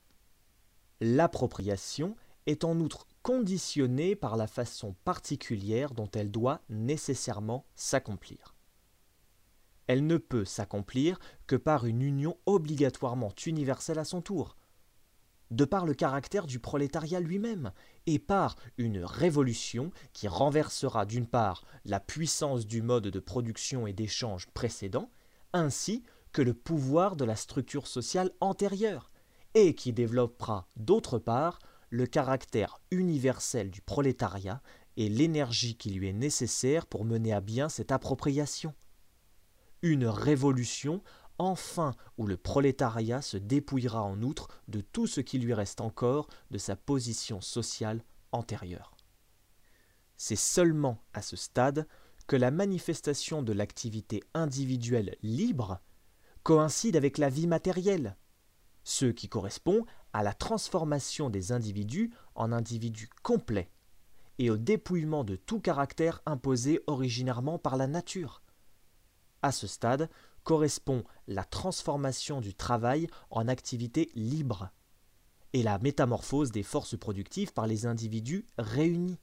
L'appropriation est en outre conditionnée par la façon particulière dont elle doit nécessairement s'accomplir. Elle ne peut s'accomplir que par une union obligatoirement universelle à son tour, de par le caractère du prolétariat lui-même, et par une révolution qui renversera d'une part la puissance du mode de production et d'échange précédent, ainsi que le pouvoir de la structure sociale antérieure, et qui développera d'autre part le caractère universel du prolétariat et l'énergie qui lui est nécessaire pour mener à bien cette appropriation. Une révolution, enfin, où le prolétariat se dépouillera en outre de tout ce qui lui reste encore de sa position sociale antérieure. C'est seulement à ce stade que la manifestation de l'activité individuelle libre coïncide avec la vie matérielle, ce qui correspond à la transformation des individus en individus complets et au dépouillement de tout caractère imposé originairement par la nature. À ce stade correspond la transformation du travail en activité libre et la métamorphose des forces productives par les individus réunis.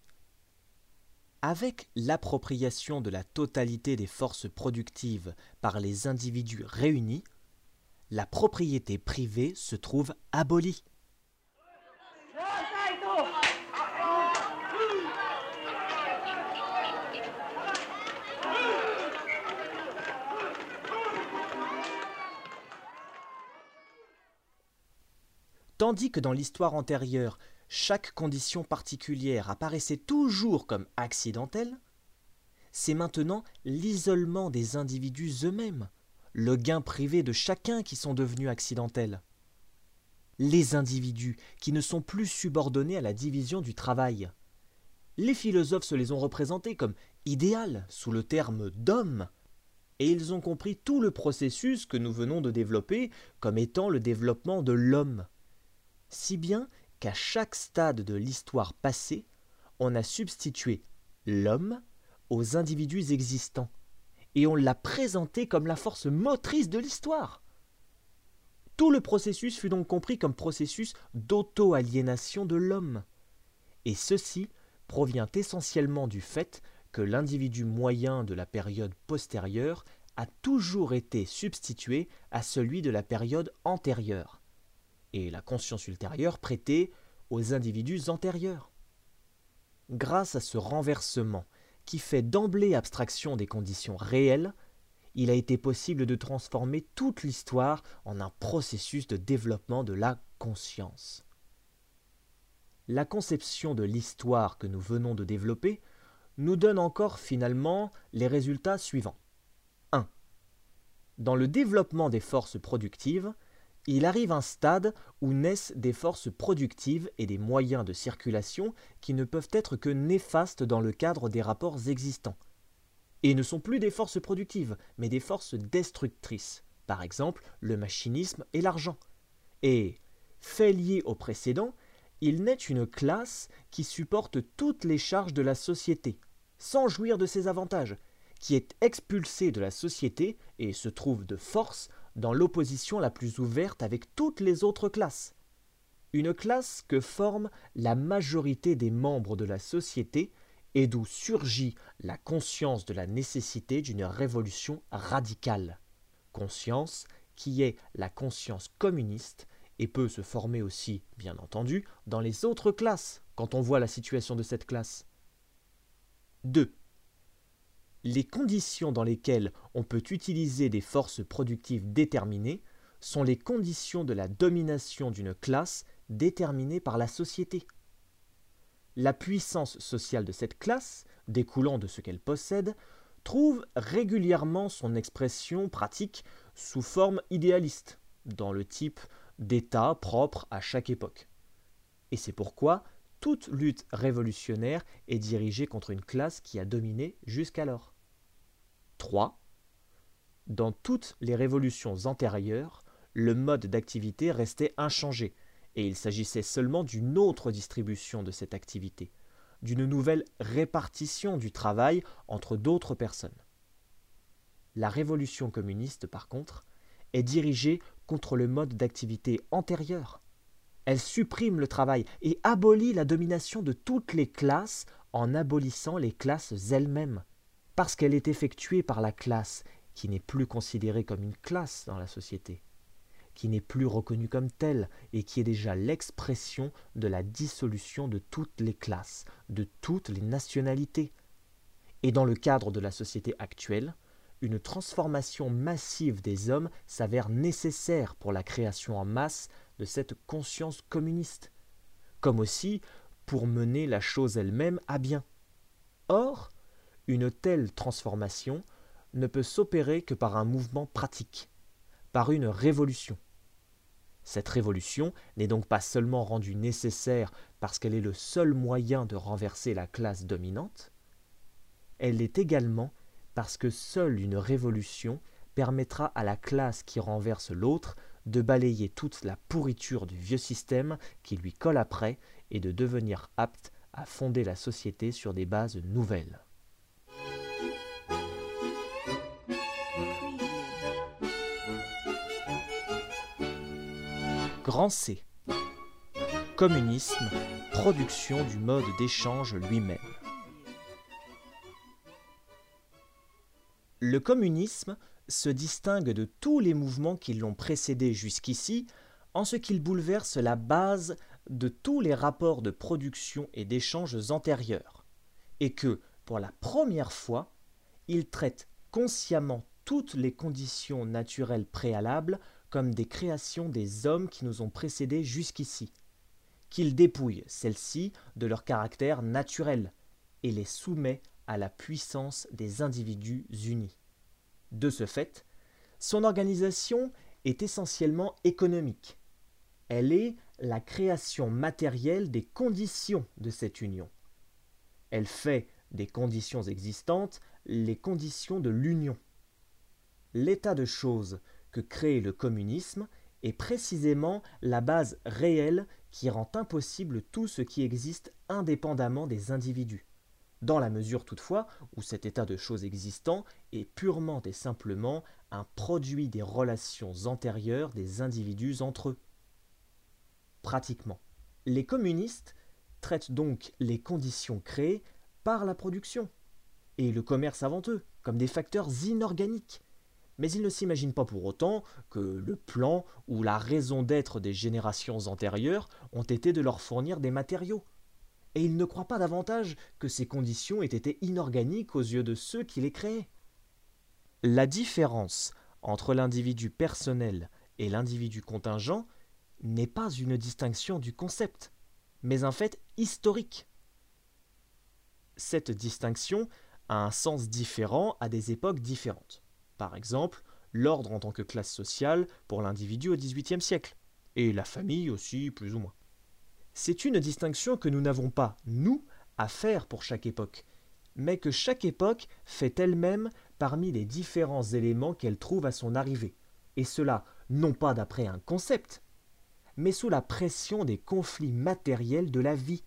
Avec l'appropriation de la totalité des forces productives par les individus réunis, la propriété privée se trouve abolie. Tandis que dans l'histoire antérieure, chaque condition particulière apparaissait toujours comme accidentelle, c'est maintenant l'isolement des individus eux-mêmes, le gain privé de chacun qui sont devenus accidentels. Les individus qui ne sont plus subordonnés à la division du travail. Les philosophes se les ont représentés comme idéales sous le terme d'homme, et ils ont compris tout le processus que nous venons de développer comme étant le développement de l'homme. Si bien qu'à chaque stade de l'histoire passée, on a substitué l'homme aux individus existants, et on l'a présenté comme la force motrice de l'histoire. Tout le processus fut donc compris comme processus d'auto-aliénation de l'homme, et ceci provient essentiellement du fait que l'individu moyen de la période postérieure a toujours été substitué à celui de la période antérieure, et la conscience ultérieure prêtée aux individus antérieurs. Grâce à ce renversement qui fait d'emblée abstraction des conditions réelles, il a été possible de transformer toute l'histoire en un processus de développement de la conscience. La conception de l'histoire que nous venons de développer nous donne encore finalement les résultats suivants. un. Dans le développement des forces productives, il arrive un stade où naissent des forces productives et des moyens de circulation qui ne peuvent être que néfastes dans le cadre des rapports existants, et ne sont plus des forces productives, mais des forces destructrices, par exemple le machinisme et l'argent. Et, fait lié au précédent, il naît une classe qui supporte toutes les charges de la société, sans jouir de ses avantages, qui est expulsée de la société et se trouve de force dans l'opposition la plus ouverte avec toutes les autres classes. Une classe que forme la majorité des membres de la société et d'où surgit la conscience de la nécessité d'une révolution radicale. Conscience qui est la conscience communiste et peut se former aussi, bien entendu, dans les autres classes quand on voit la situation de cette classe. deux. Les conditions dans lesquelles on peut utiliser des forces productives déterminées sont les conditions de la domination d'une classe déterminée par la société. La puissance sociale de cette classe, découlant de ce qu'elle possède, trouve régulièrement son expression pratique sous forme idéaliste, dans le type d'État propre à chaque époque. Et c'est pourquoi toute lutte révolutionnaire est dirigée contre une classe qui a dominé jusqu'alors. trois. Dans toutes les révolutions antérieures, le mode d'activité restait inchangé, et il s'agissait seulement d'une autre distribution de cette activité, d'une nouvelle répartition du travail entre d'autres personnes. La révolution communiste, par contre, est dirigée contre le mode d'activité antérieur. Elle supprime le travail et abolit la domination de toutes les classes en abolissant les classes elles-mêmes. Parce qu'elle est effectuée par la classe qui n'est plus considérée comme une classe dans la société, qui n'est plus reconnue comme telle et qui est déjà l'expression de la dissolution de toutes les classes, de toutes les nationalités. Et dans le cadre de la société actuelle, une transformation massive des hommes s'avère nécessaire pour la création en masse de cette conscience communiste, comme aussi pour mener la chose elle-même à bien. Or, une telle transformation ne peut s'opérer que par un mouvement pratique, par une révolution. Cette révolution n'est donc pas seulement rendue nécessaire parce qu'elle est le seul moyen de renverser la classe dominante, elle l'est également parce que seule une révolution permettra à la classe qui renverse l'autre de balayer toute la pourriture du vieux système qui lui colle après et de devenir apte à fonder la société sur des bases nouvelles. Grand C. Communisme, production du mode d'échange lui-même. Le communisme se distingue de tous les mouvements qui l'ont précédé jusqu'ici en ce qu'il bouleverse la base de tous les rapports de production et d'échanges antérieurs, et que, pour la première fois, il traite consciemment toutes les conditions naturelles préalables comme des créations des hommes qui nous ont précédés jusqu'ici, qu'il dépouille celles-ci de leur caractère naturel et les soumet à la puissance des individus unis. De ce fait, son organisation est essentiellement économique. Elle est la création matérielle des conditions de cette union. Elle fait des conditions existantes les conditions de l'union. L'état de choses que crée le communisme est précisément la base réelle qui rend impossible tout ce qui existe indépendamment des individus, dans la mesure toutefois où cet état de choses existant est purement et simplement un produit des relations antérieures des individus entre eux. Pratiquement, les communistes traitent donc les conditions créées par la production et le commerce avant eux comme des facteurs inorganiques. Mais ils ne s'imaginent pas pour autant que le plan ou la raison d'être des générations antérieures ont été de leur fournir des matériaux. Et ils ne croient pas davantage que ces conditions aient été inorganiques aux yeux de ceux qui les créaient. La différence entre l'individu personnel et l'individu contingent n'est pas une distinction du concept, mais un fait historique. Cette distinction a un sens différent à des époques différentes. Par exemple, l'ordre en tant que classe sociale pour l'individu au dix-huitième siècle, et la famille aussi, plus ou moins. C'est une distinction que nous n'avons pas, nous, à faire pour chaque époque, mais que chaque époque fait elle-même parmi les différents éléments qu'elle trouve à son arrivée, et cela non pas d'après un concept, mais sous la pression des conflits matériels de la vie.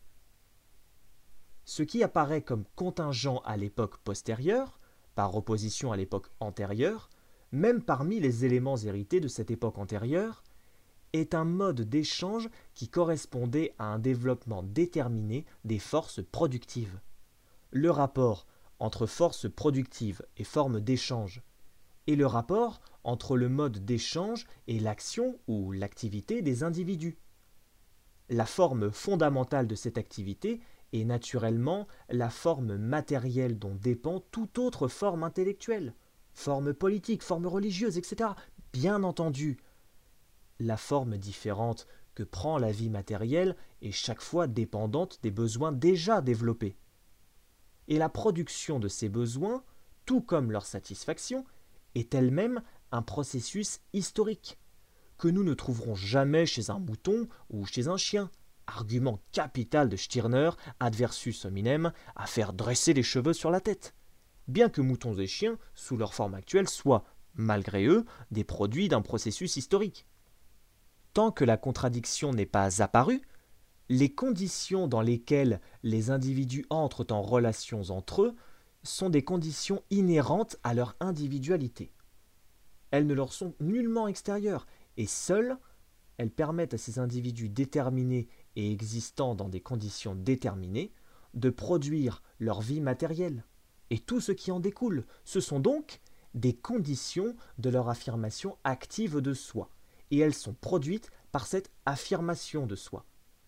Ce qui apparaît comme contingent à l'époque postérieure, par opposition à l'époque antérieure, même parmi les éléments hérités de cette époque antérieure, est un mode d'échange qui correspondait à un développement déterminé des forces productives. Le rapport entre forces productives et formes d'échange, et le rapport entre le mode d'échange et l'action ou l'activité des individus. La forme fondamentale de cette activité est naturellement la forme matérielle dont dépend toute autre forme intellectuelle, forme politique, forme religieuse, et cetera. Bien entendu, la forme différente que prend la vie matérielle est chaque fois dépendante des besoins déjà développés. Et la production de ces besoins, tout comme leur satisfaction, est elle-même un processus historique, que nous ne trouverons jamais chez un mouton ou chez un chien. Argument capital de Stirner, adversus hominem, à faire dresser les cheveux sur la tête. Bien que moutons et chiens, sous leur forme actuelle, soient, malgré eux, des produits d'un processus historique. Tant que la contradiction n'est pas apparue, les conditions dans lesquelles les individus entrent en relations entre eux sont des conditions inhérentes à leur individualité. Elles ne leur sont nullement extérieures, et seules, elles permettent à ces individus déterminés et existant dans des conditions déterminées de produire leur vie matérielle. Et tout ce qui en découle, ce sont donc des conditions de leur affirmation active de soi, et elles sont produites par cette affirmation de soi.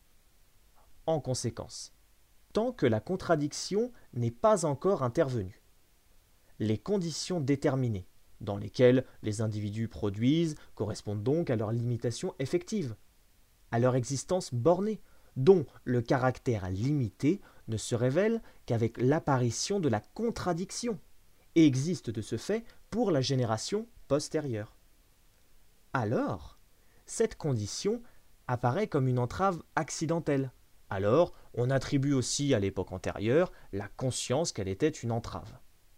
En conséquence, tant que la contradiction n'est pas encore intervenue, les conditions déterminées dans lesquelles les individus produisent correspondent donc à leur limitation effective, à leur existence bornée, dont le caractère limité ne se révèle qu'avec l'apparition de la contradiction, et existe de ce fait pour la génération postérieure. Alors, cette condition apparaît comme une entrave accidentelle. Alors, on attribue aussi à l'époque antérieure la conscience qu'elle était une entrave.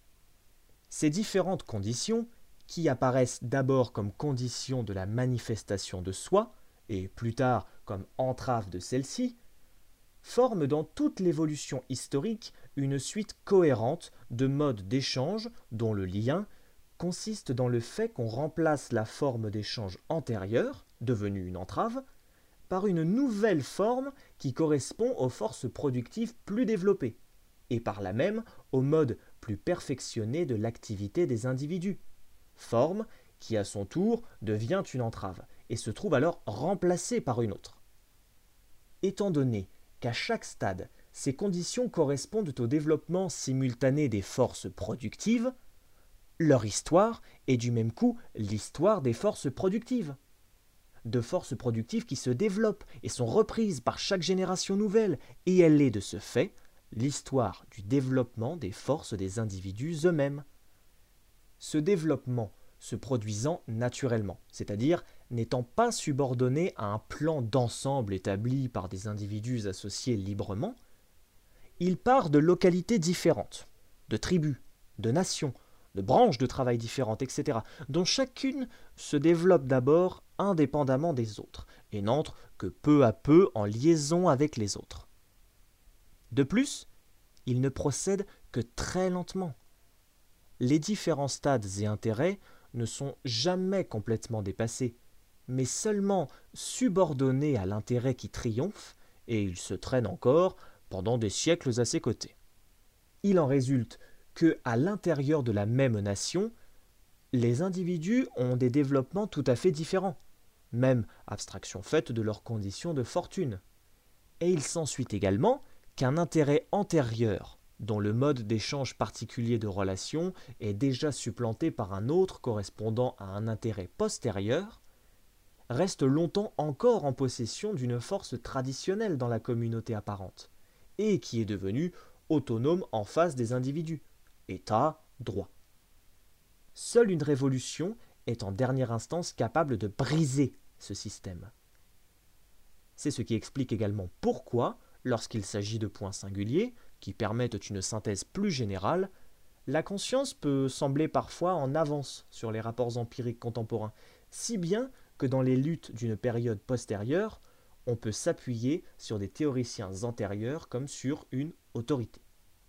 Ces différentes conditions, qui apparaissent d'abord comme conditions de la manifestation de soi, et plus tard comme entrave de celle-ci, forment dans toute l'évolution historique une suite cohérente de modes d'échange dont le lien consiste dans le fait qu'on remplace la forme d'échange antérieure, devenue une entrave, par une nouvelle forme qui correspond aux forces productives plus développées, et par là même au mode plus perfectionné de l'activité des individus, forme qui à son tour devient une entrave, et se trouve alors remplacée par une autre. Étant donné qu'à chaque stade, ces conditions correspondent au développement simultané des forces productives, leur histoire est du même coup l'histoire des forces productives. De forces productives qui se développent et sont reprises par chaque génération nouvelle, et elle est de ce fait l'histoire du développement des forces des individus eux-mêmes. Ce développement se produisant naturellement, c'est-à-dire n'étant pas subordonné à un plan d'ensemble établi par des individus associés librement, il part de localités différentes, de tribus, de nations, de branches de travail différentes, et cetera, dont chacune se développe d'abord indépendamment des autres, et n'entre que peu à peu en liaison avec les autres. De plus, il ne procède que très lentement. Les différents stades et intérêts ne sont jamais complètement dépassés, mais seulement subordonnés à l'intérêt qui triomphe, et ils se traînent encore pendant des siècles à ses côtés. Il en résulte que, à l'intérieur de la même nation, les individus ont des développements tout à fait différents, même abstraction faite de leurs conditions de fortune. Et il s'ensuit également qu'un intérêt antérieur, dont le mode d'échange particulier de relations est déjà supplanté par un autre correspondant à un intérêt postérieur, reste longtemps encore en possession d'une force traditionnelle dans la communauté apparente, et qui est devenue autonome en face des individus, état, droit. Seule une révolution est en dernière instance capable de briser ce système. C'est ce qui explique également pourquoi, lorsqu'il s'agit de points singuliers, qui permettent une synthèse plus générale, la conscience peut sembler parfois en avance sur les rapports empiriques contemporains, si bien que dans les luttes d'une période postérieure, on peut s'appuyer sur des théoriciens antérieurs comme sur une autorité.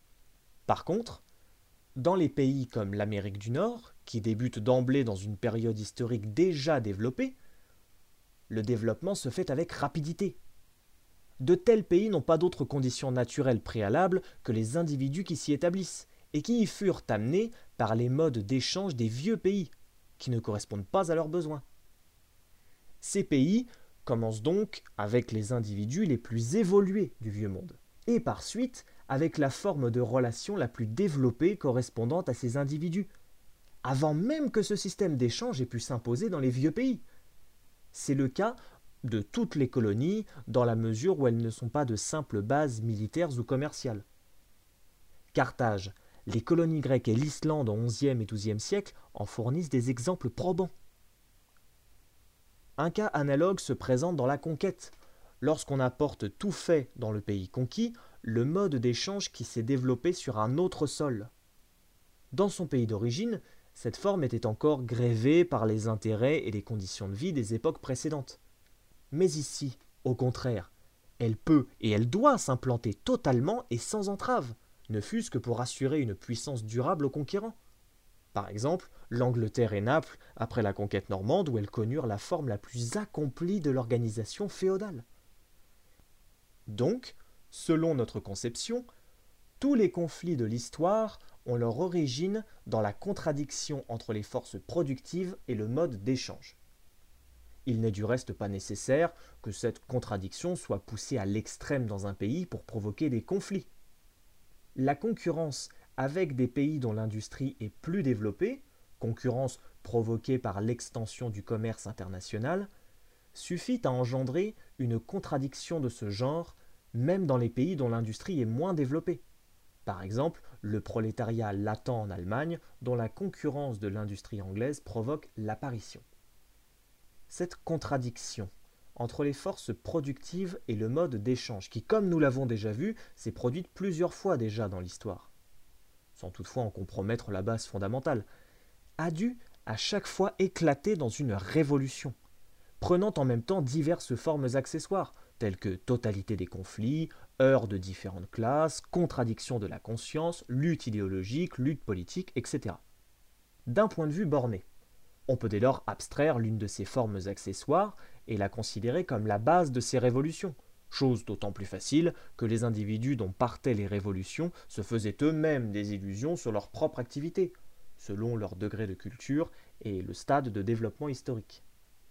Par contre, dans les pays comme l'Amérique du Nord, qui débutent d'emblée dans une période historique déjà développée, le développement se fait avec rapidité. De tels pays n'ont pas d'autres conditions naturelles préalables que les individus qui s'y établissent, et qui y furent amenés par les modes d'échange des vieux pays, qui ne correspondent pas à leurs besoins. Ces pays commence donc avec les individus les plus évolués du vieux monde, et par suite avec la forme de relation la plus développée correspondant à ces individus, avant même que ce système d'échange ait pu s'imposer dans les vieux pays. C'est le cas de toutes les colonies, dans la mesure où elles ne sont pas de simples bases militaires ou commerciales. Carthage, les colonies grecques et l'Islande au onzième et douzième siècle en fournissent des exemples probants. Un cas analogue se présente dans la conquête. Lorsqu'on apporte tout fait dans le pays conquis, le mode d'échange qui s'est développé sur un autre sol. Dans son pays d'origine, cette forme était encore grévée par les intérêts et les conditions de vie des époques précédentes. Mais ici, au contraire, elle peut et elle doit s'implanter totalement et sans entrave, ne fût-ce que pour assurer une puissance durable aux conquérants. Par exemple, l'Angleterre et Naples, après la conquête normande, où elles connurent la forme la plus accomplie de l'organisation féodale. Donc, selon notre conception, tous les conflits de l'histoire ont leur origine dans la contradiction entre les forces productives et le mode d'échange. Il n'est du reste pas nécessaire que cette contradiction soit poussée à l'extrême dans un pays pour provoquer des conflits. La concurrence avec des pays dont l'industrie est plus développée, concurrence provoquée par l'extension du commerce international, suffit à engendrer une contradiction de ce genre, même dans les pays dont l'industrie est moins développée. Par exemple, le prolétariat latent en Allemagne, dont la concurrence de l'industrie anglaise provoque l'apparition. Cette contradiction entre les forces productives et le mode d'échange, qui, comme nous l'avons déjà vu, s'est produite plusieurs fois déjà dans l'histoire, sans toutefois en compromettre la base fondamentale, a dû à chaque fois éclater dans une révolution, prenant en même temps diverses formes accessoires, telles que totalité des conflits, heurts de différentes classes, contradiction de la conscience, lutte idéologique, lutte politique, et cetera. D'un point de vue borné, on peut dès lors abstraire l'une de ces formes accessoires et la considérer comme la base de ces révolutions, chose d'autant plus facile que les individus dont partaient les révolutions se faisaient eux-mêmes des illusions sur leur propre activité, selon leur degré de culture et le stade de développement historique.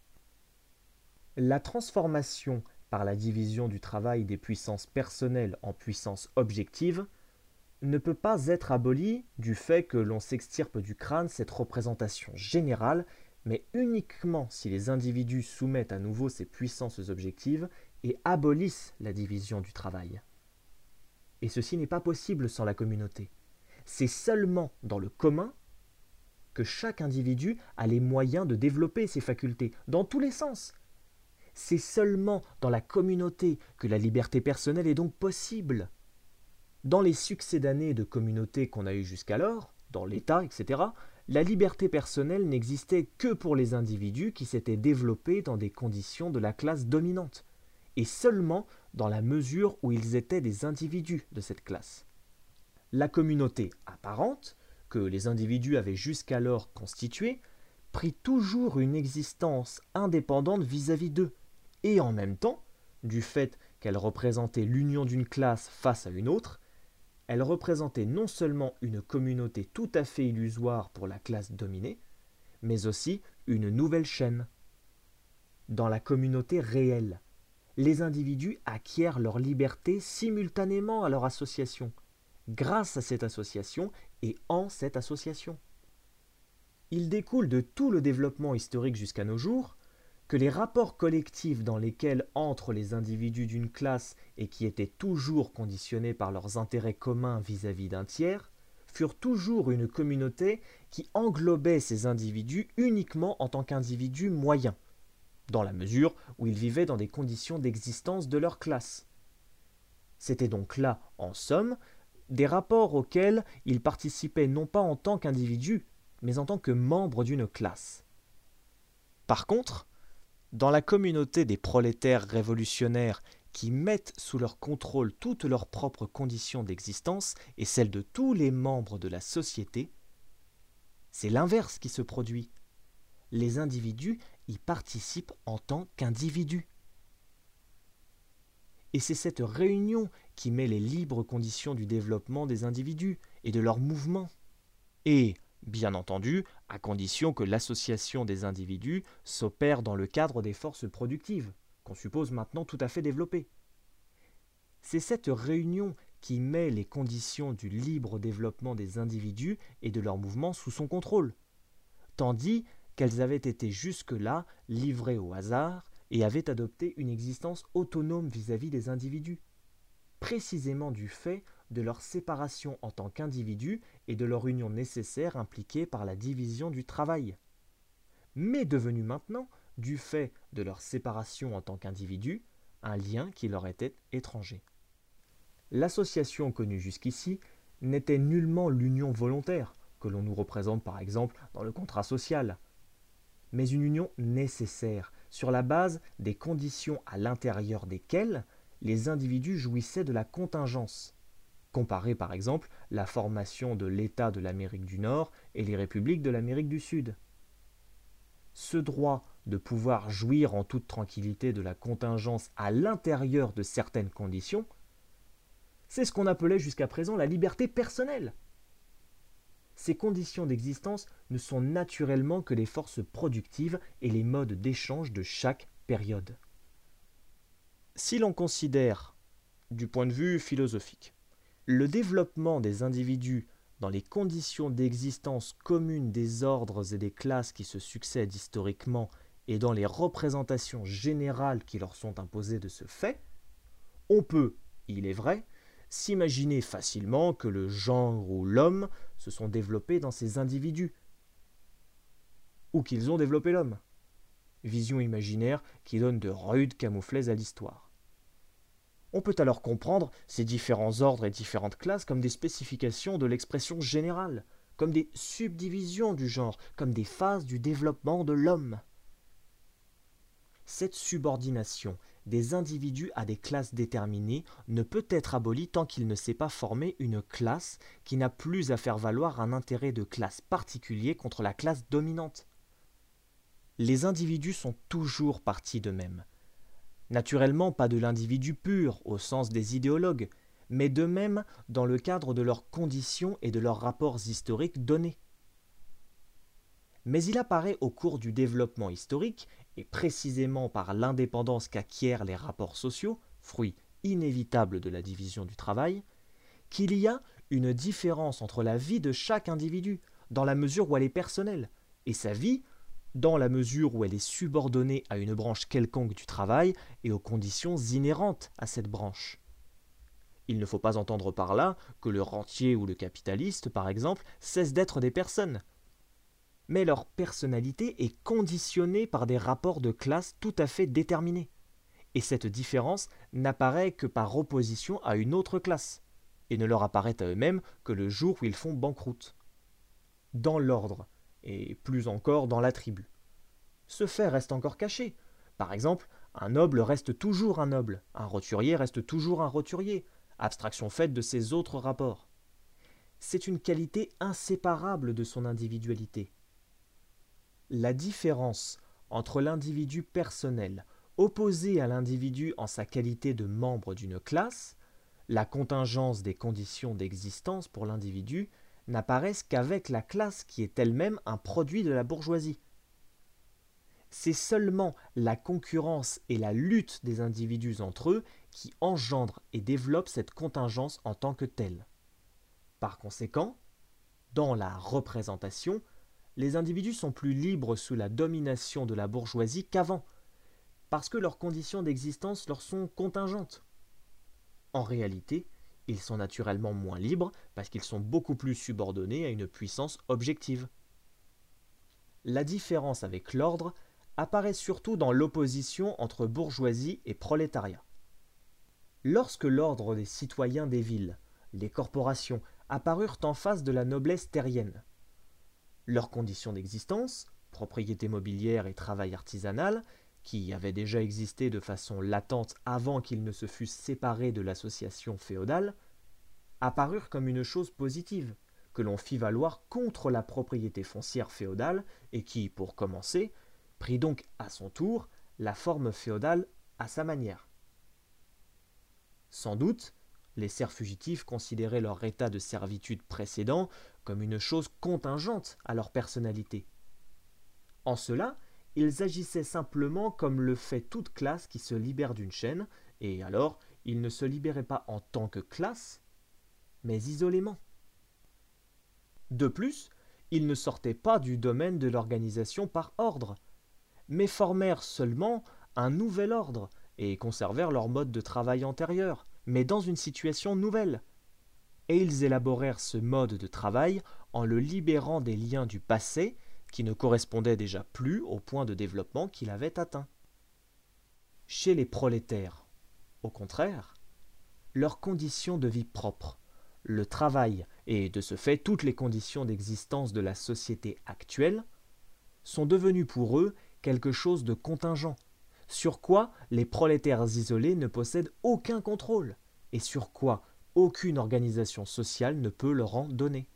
La transformation par la division du travail des puissances personnelles en puissances objectives ne peut pas être abolie du fait que l'on s'extirpe du crâne cette représentation générale, mais uniquement si les individus soumettent à nouveau ces puissances objectives et abolissent la division du travail. Et ceci n'est pas possible sans la communauté. C'est seulement dans le commun que chaque individu a les moyens de développer ses facultés, dans tous les sens. C'est seulement dans la communauté que la liberté personnelle est donc possible. Dans les succédanés de communautés qu'on a eues jusqu'alors, dans l'État, et cetera, la liberté personnelle n'existait que pour les individus qui s'étaient développés dans des conditions de la classe dominante, et seulement dans la mesure où ils étaient des individus de cette classe. La communauté apparente, que les individus avaient jusqu'alors constituée, prit toujours une existence indépendante vis-à-vis d'eux, et en même temps, du fait qu'elle représentait l'union d'une classe face à une autre, elle représentait non seulement une communauté tout à fait illusoire pour la classe dominée, mais aussi une nouvelle chaîne. Dans la communauté réelle, les individus acquièrent leur liberté simultanément à leur association, grâce à cette association et en cette association. Il découle de tout le développement historique jusqu'à nos jours que les rapports collectifs dans lesquels entrent les individus d'une classe et qui étaient toujours conditionnés par leurs intérêts communs vis-à-vis d'un tiers, furent toujours une communauté qui englobait ces individus uniquement en tant qu'individus moyens, dans la mesure où ils vivaient dans des conditions d'existence de leur classe. C'était donc là, en somme, des rapports auxquels ils participaient non pas en tant qu'individus, mais en tant que membres d'une classe. Par contre, dans la communauté des prolétaires révolutionnaires qui mettent sous leur contrôle toutes leurs propres conditions d'existence et celles de tous les membres de la société, c'est l'inverse qui se produit. Les individus y participent en tant qu'individus. Et c'est cette réunion qui met les libres conditions du développement des individus et de leurs mouvements. Et, bien entendu, à condition que l'association des individus s'opère dans le cadre des forces productives, qu'on suppose maintenant tout à fait développées. C'est cette réunion qui met les conditions du libre développement des individus et de leurs mouvements sous son contrôle, tandis qu'elles avaient été jusque-là livrées au hasard et avaient adopté une existence autonome vis-à-vis des individus, précisément du fait de leur séparation en tant qu'individus et de leur union nécessaire impliquée par la division du travail, mais devenue maintenant, du fait de leur séparation en tant qu'individus, un lien qui leur était étranger. L'association connue jusqu'ici n'était nullement l'union volontaire, que l'on nous représente par exemple dans le contrat social, mais une union nécessaire, sur la base des conditions à l'intérieur desquelles les individus jouissaient de la contingence. Comparez par exemple la formation de l'État de l'Amérique du Nord et les républiques de l'Amérique du Sud. Ce droit de pouvoir jouir en toute tranquillité de la contingence à l'intérieur de certaines conditions, c'est ce qu'on appelait jusqu'à présent la liberté personnelle. Ces conditions d'existence ne sont naturellement que les forces productives et les modes d'échange de chaque période. Si l'on considère, du point de vue philosophique, le développement des individus dans les conditions d'existence communes des ordres et des classes qui se succèdent historiquement et dans les représentations générales qui leur sont imposées de ce fait, on peut, il est vrai, s'imaginer facilement que le genre ou l'homme se sont développés dans ces individus, ou qu'ils ont développé l'homme. Vision imaginaire qui donne de rudes camouflets à l'histoire. On peut alors comprendre ces différents ordres et différentes classes comme des spécifications de l'expression générale, comme des subdivisions du genre, comme des phases du développement de l'homme. Cette subordination des individus à des classes déterminées ne peut être abolie tant qu'il ne s'est pas formé une classe qui n'a plus à faire valoir un intérêt de classe particulier contre la classe dominante. Les individus sont toujours partis d'eux-mêmes. Naturellement pas de l'individu pur au sens des idéologues, mais d'eux-mêmes dans le cadre de leurs conditions et de leurs rapports historiques donnés. Mais il apparaît au cours du développement historique, et précisément par l'indépendance qu'acquièrent les rapports sociaux, fruit inévitable de la division du travail, qu'il y a une différence entre la vie de chaque individu, dans la mesure où elle est personnelle, et sa vie, dans la mesure où elle est subordonnée à une branche quelconque du travail et aux conditions inhérentes à cette branche. Il ne faut pas entendre par là que le rentier ou le capitaliste, par exemple, cessent d'être des personnes. Mais leur personnalité est conditionnée par des rapports de classe tout à fait déterminés. Et cette différence n'apparaît que par opposition à une autre classe, et ne leur apparaît à eux-mêmes que le jour où ils font banqueroute. Dans l'ordre, et plus encore dans la tribu. Ce fait reste encore caché. Par exemple, un noble reste toujours un noble, un roturier reste toujours un roturier, abstraction faite de ses autres rapports. C'est une qualité inséparable de son individualité. La différence entre l'individu personnel, opposé à l'individu en sa qualité de membre d'une classe, la contingence des conditions d'existence pour l'individu, n'apparaissent qu'avec la classe qui est elle-même un produit de la bourgeoisie. C'est seulement la concurrence et la lutte des individus entre eux qui engendrent et développent cette contingence en tant que telle. Par conséquent, dans la représentation, les individus sont plus libres sous la domination de la bourgeoisie qu'avant, parce que leurs conditions d'existence leur sont contingentes. En réalité, ils sont naturellement moins libres parce qu'ils sont beaucoup plus subordonnés à une puissance objective. La différence avec l'ordre apparaît surtout dans l'opposition entre bourgeoisie et prolétariat. Lorsque l'ordre des citoyens des villes, les corporations, apparurent en face de la noblesse terrienne, leurs conditions d'existence, propriété mobilière et travail artisanal, qui avaient déjà existé de façon latente avant qu'ils ne se fussent séparés de l'association féodale, apparurent comme une chose positive, que l'on fit valoir contre la propriété foncière féodale et qui, pour commencer, prit donc à son tour la forme féodale à sa manière. Sans doute, les serfs fugitifs considéraient leur état de servitude précédent comme une chose contingente à leur personnalité. En cela, ils agissaient simplement comme le fait toute classe qui se libère d'une chaîne, et alors ils ne se libéraient pas en tant que classe, mais isolément. De plus, ils ne sortaient pas du domaine de l'organisation par ordre, mais formèrent seulement un nouvel ordre et conservèrent leur mode de travail antérieur, mais dans une situation nouvelle. Et ils élaborèrent ce mode de travail en le libérant des liens du passé qui ne correspondaient déjà plus au point de développement qu'il avait atteint. Chez les prolétaires, au contraire, leurs conditions de vie propres, le travail et de ce fait toutes les conditions d'existence de la société actuelle sont devenues pour eux quelque chose de contingent, sur quoi les prolétaires isolés ne possèdent aucun contrôle et sur quoi aucune organisation sociale ne peut leur en donner.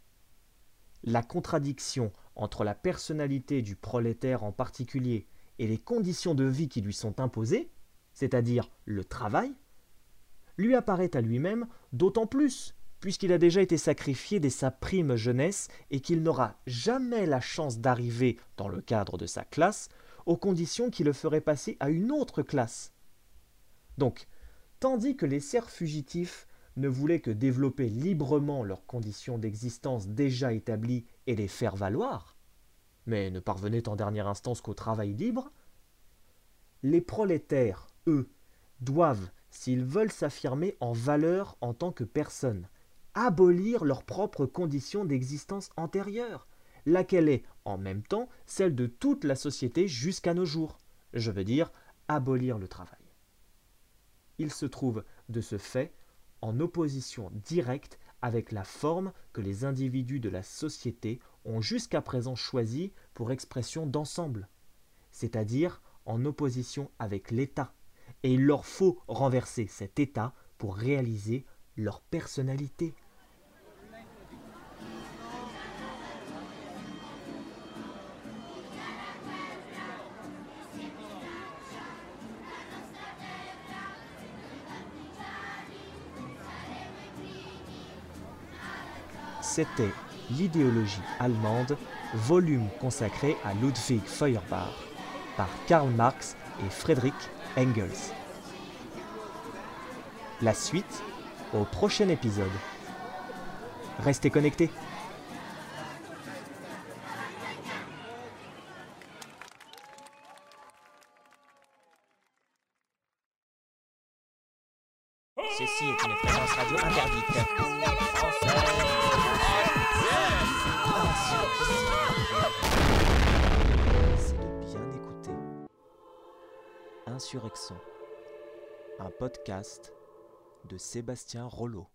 La contradiction entre la personnalité du prolétaire en particulier et les conditions de vie qui lui sont imposées, c'est-à-dire le travail, lui apparaît à lui-même d'autant plus, puisqu'il a déjà été sacrifié dès sa prime jeunesse et qu'il n'aura jamais la chance d'arriver, dans le cadre de sa classe, aux conditions qui le feraient passer à une autre classe. Donc, tandis que les serfs fugitifs ne voulaient que développer librement leurs conditions d'existence déjà établies et les faire valoir, mais ne parvenaient en dernière instance qu'au travail libre, les prolétaires, eux, doivent, s'ils veulent s'affirmer en valeur en tant que personnes, abolir leurs propres conditions d'existence antérieure, laquelle est, en même temps, celle de toute la société jusqu'à nos jours. Je veux dire, abolir le travail. Ils se trouvent, de ce fait, en opposition directe avec la forme que les individus de la société ont jusqu'à présent choisie pour expression d'ensemble, c'est-à-dire en opposition avec l'État, et il leur faut renverser cet État pour réaliser leur personnalité. C'était L'idéologie allemande, volume consacré à Ludwig Feuerbach, par Karl Marx et Friedrich Engels. La suite au prochain épisode. Restez connectés. Ceci est une fréquence radio interdite. C'est de bien écouter. Insurrection, un podcast de Sébastien Rollo.